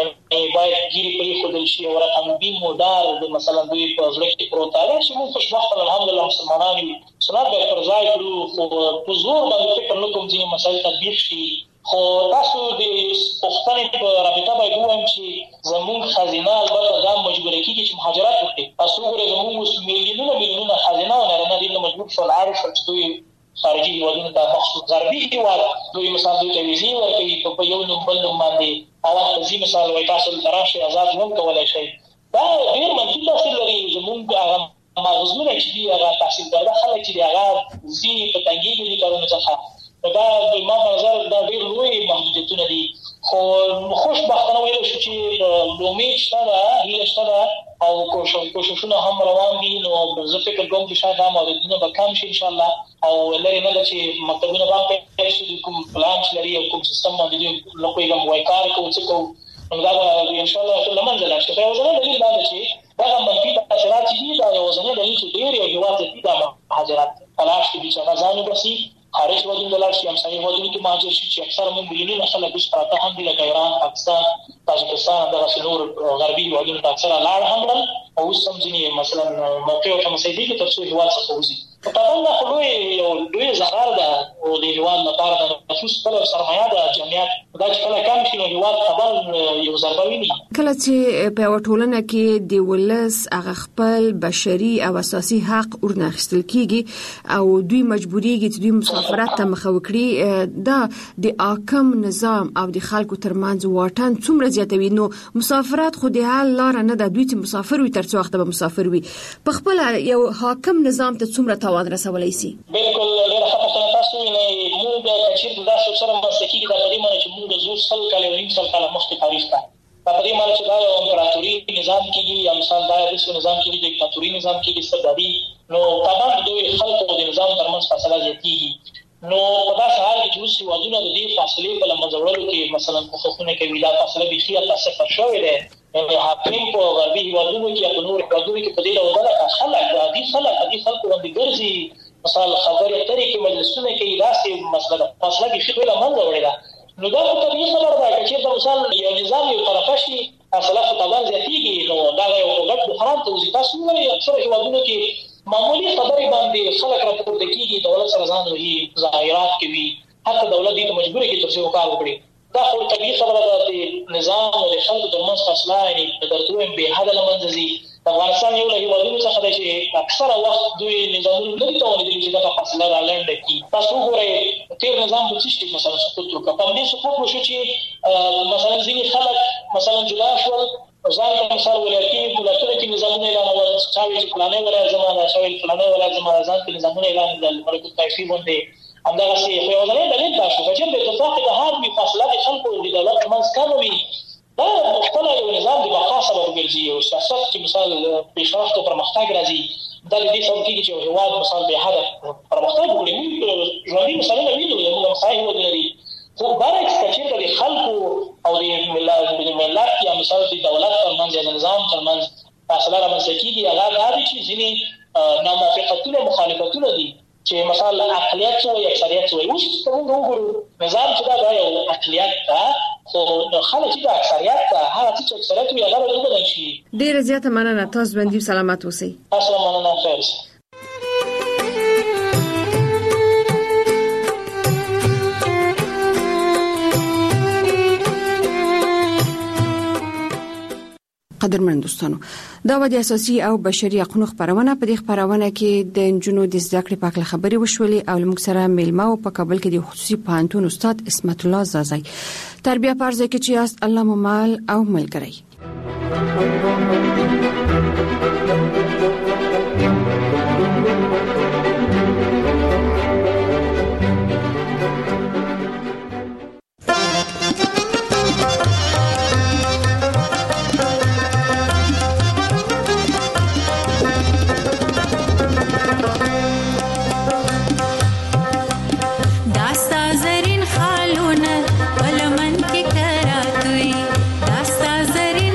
باید ګیری پرې خودل شي او رقم بي مودار د مثلا دوی په ځل کې پروت دی چې موږ خوشبخت الحمدلله مسلمانان یو سنت به پر ځای کړو. خو په زور باندې فکر نه کوم چې مسایل تطبیق شي. خو تاسو د پښتنې په رابطه باید ووایم چې زموږ خزینه البته دا مجبور کیږي چې مهاجرت وکړي. تاسو ګورئ زموږ میلیونونه خزینه او نارینه دې مجبور شول عارف چې دوی خارجي هیوادونو ته مخصوص غربي هیواد دوی مثلا دوی ته ویزې ورکوي په یو نوم بل نوم باندې او تاسو مثال وایي تاسو تراشي آزاد هم کولای شئ. دا ډېر منفي تاثیر لري. زموږ هغه مغزونه چې دي هغه تحصیل کرده خلک چې هغه زی په تنګي دي کارونه څخه دا د ما په نظر دا ډېر لوی محدودیتونه دي. خو خوشبختانه ویل شو چې امید شته هیله شته او کوششونه هم روان دي. نو زه فکر کوم چې شاید هم محدودیتونه به کم شي ان شاء الله او لري نه چې مکتبونه باندې چې کوم پلان لري او کوم سیستم باندې لکه کوم وای کار کوي څه کوي دا ان شاء الله ټول منځ لا شي. خو زه دلیل دا چې دا منفي تاثیرات دي دا یو ځنه دلیل چې ډېر یو هیواد دي دا مهاجرت تلاش دي چې غزانو بسي خارج ودی دلار شي هم صحیح ودی کې مهاجر شي چې اکثر موږ مليونونه خلک بس پراته هم دي لکه ایران، پاکستان، تاجکستان دغه نور غربي هیوادونو ته اکثر لاړ هم رل او سمځني مثلا موقع او مسایدي کې ترڅو هیواد څخه وځي. په تاسو خو لوی زهر ده او د هیواد لپاره د نفوس په سرمایه د جمعیت دا چې کله کم شي نو هیواد کابل یو ضربه ویني. کله چې په ټولنه کې د ولس هغه خپل بشري او اساسي حق ورناخستل کیږي او دوی مجبوریږي چې دوی مسافرت ته مخه وکړي، دا د حاکم نظام او د خلکو ترمنځ واټن څومره زیاتوي. نو مسافرت خو د حل لار نه ده، دوی چې مسافر وي تر څو وخت به مسافر وي. په خپل یو حاکم نظام ته څومره تاوان رسولای شي؟ بالکل ډېر ښه پوښتنه تاسو نه موږ چې دا څه سره مسلکي د دې معنی چې موږ زو سل کال او نیم سل کال مخکې تاریخ ته په دې معنی چې دا یو امپراتوري نظام کېږي یا مثال دا یو نظام کېږي د دیکتاتوري نظام کېږي سرداري، نو طبعا د خلکو د نظام ترمنځ فاصله زیاتېږي. نو په داسې حال کې چې اوس هېوادونه د دې فاصلې په له منځه وړلو کې مثلا کوښښونه کوي، دا فاصله بیخي حتی صفر شوې ده. حاکم په غربي هېوادونو کې یا په نورو هېوادونو کې په دې ډول ده خلک عادي خلکو باندې ګرځي، مثال خبرې اترې کې مجلسونه کې داسې مسله فاصله بیخي له منځه وړې ده. نو دا په طبیعي خبره ده چې چېرته مثال یو نظام یو طرفه شي فاصله خو طبعا زیاتېږي، نو دا یو غټ بحران ته وځي. تاسو ووایئ اکثره هېوادونو کې معمولي خبرې باندې خلک راپورته کېږي، دولت سره ځان وهي، ظاهرات کوي، حتی دولت دې ته مجبوره کړي تر څو کار وکړي. دا خو طبیعي خبره ده. د نظام او د خلکو ترمنځ فاصله یعنې درته وایم بې حده له منځه ځي. د افغانستان یو له هېوادونو څخه دی چې اکثره وخت دوی نظامونه نه دي توانېدلي چې دغه فاصله رالنډه کړي. تاسو وګورئ تېر نظام په څه شي مثلا سقوط وکړه، په همدې سقوط وشو چې مثلا ځینې خلک مثلا جدا شول، ځان ته مثال ولایتي ولایتونو کې نظامونه اعلانول، چا ویل چې فلانی ولایت زما ده، چا ویل فلانی ولایت زما ده، ځان کې نظامونه اعلان کړل ملک الطایفي باندې. همدغسې خو یوازینی دلیل دا شو که چېرته اتفاق اتحاد وي، فاصله د خلکو د دولت ترمنځ کمه وي، دا خپله یو نظام د بقا سبب ګرځي. یو سیاست چې مثال پیشرفت او پرمختګ راځي، دا د دې سبب کېږي چې یو هېواد مثال بې حده پرمختګ وکړي. موږ ژوندي مثالونه وینو، زموږ همسایه هېوادونه دي، خو برعکس که چېرته د خلکو او د ملت یا مثال د دولت ترمنځ یا د نظام ترمنځ فاصله رامنځته کېږي، هغه دا دی چې ځینې ناموافقتونه مخالفتونه دي چې مثال اقلیت څه وایي اکثریت څه وایي. اوس که موږ وګورو نظام چې دا یو اقلیت ده، خو خلک چې د اکثریت ده هغه څه چې اکثریت وي هغه به وبدل شي. ډېره زیاته مننه، تاسو ژوندي او سلامت اوسئ. تاسو مننه، خیر اوسئ. قدرمن دوستانو، دا و د اساسي او بشري حقوقو خبرونه. په دې خبرونه کې د انجونو د زده کړې په اړه خبرې وشولې او موږ سره میلمه او په کابل کې د خصوصي پوهنتون استاد اسمت الله زازای تربیه پرځه کې چې است الله ممال او ملګری. زرین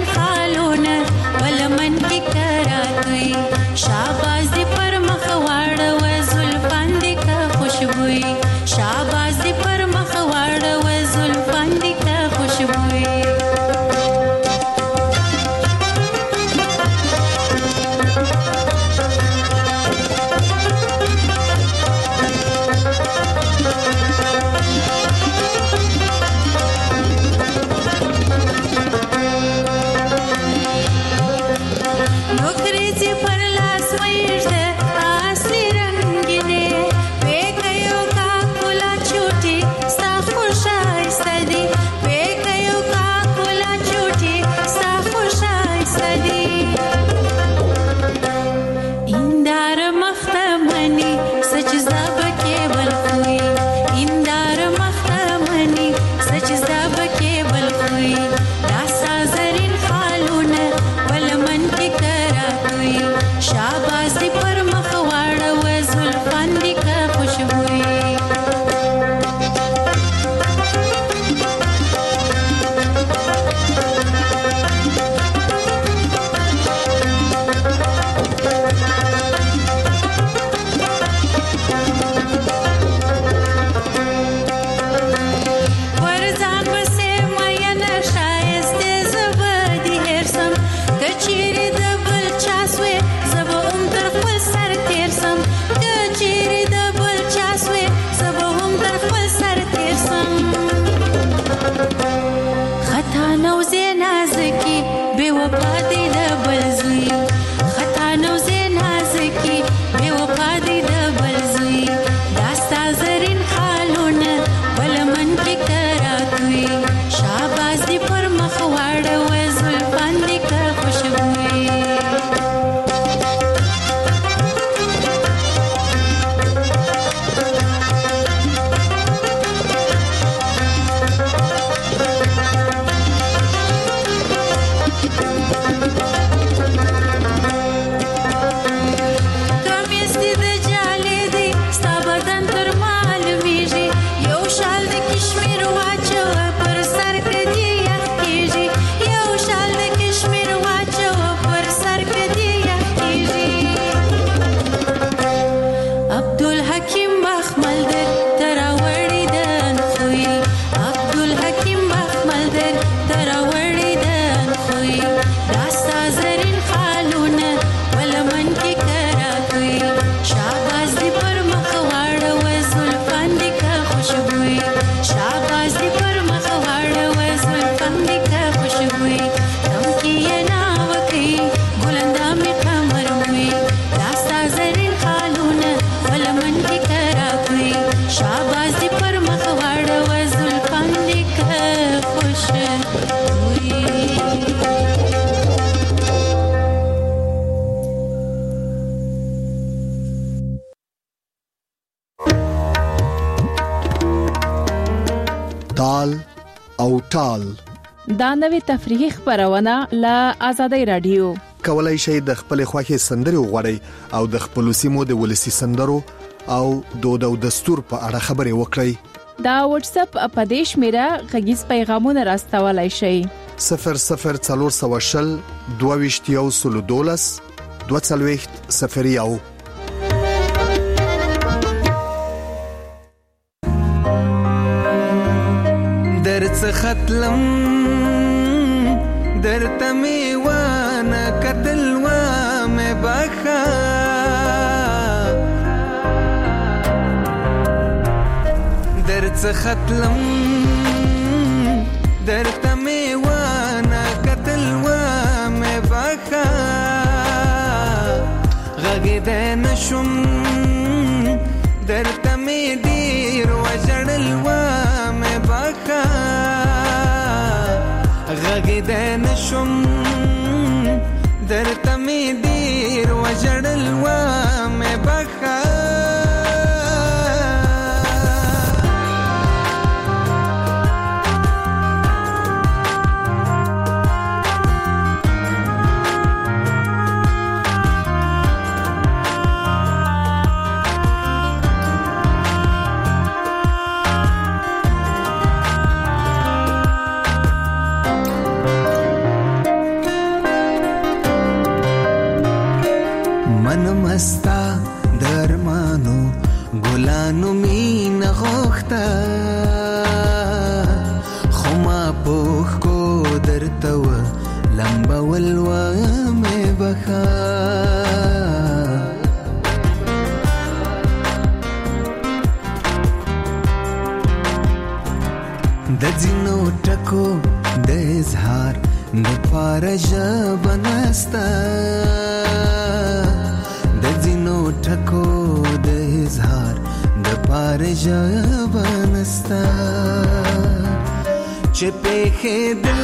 تال او ټال. دا نوې تفریحي خبرونه له آزادۍ رادیو. کولای شئ د خپل خوښي سندري وغوړئ او د خپل سیمو د ولسی سندرو او دود او دستور په اړه خبري وکړئ. دا واتس اپ اپدیش میرا غږیز پیغامونه راستولای شئ. 0040 22 22 درڅ ختلم درته میوانه قتل و مې بخا درڅ ختلم درته میوانه قتل و مې بخا غږ دې نشم درته می ډیر وجړل و مې بخا غږ دې نشم درته می ډیر وجړل و مې بخا مستا درمانو ګلانو مين غوخته خما پوخ کو درتو لمبا ولوا مې بخا د جنو ټکو د اظهار د پارج بنستا ټکو د اظهار د پارج بنستا چې په دل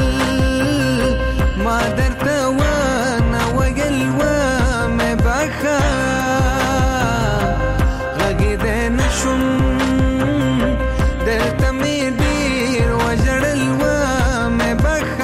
ما درته و نه ویل و مې بخا غږ دې نشم درته مې ډیر وجړل و مې بخا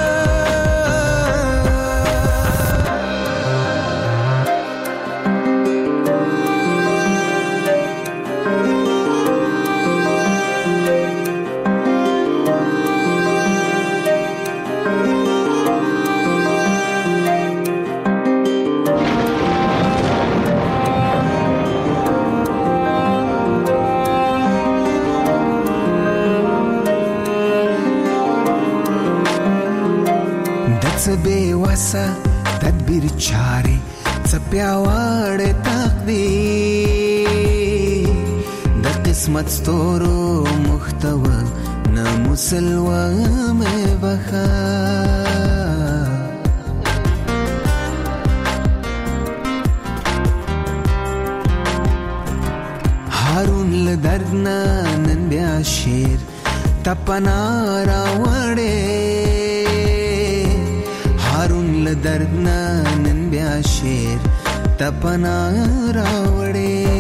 بے وسا تدبیر چاري څپیاوړ تقدیر د قسمت ستورو محتوا نه مسلوا مې بخا هارون له درد نن بیا شیر تپنا راوړې هارون له درد نن بیا شیر تپنا راوړې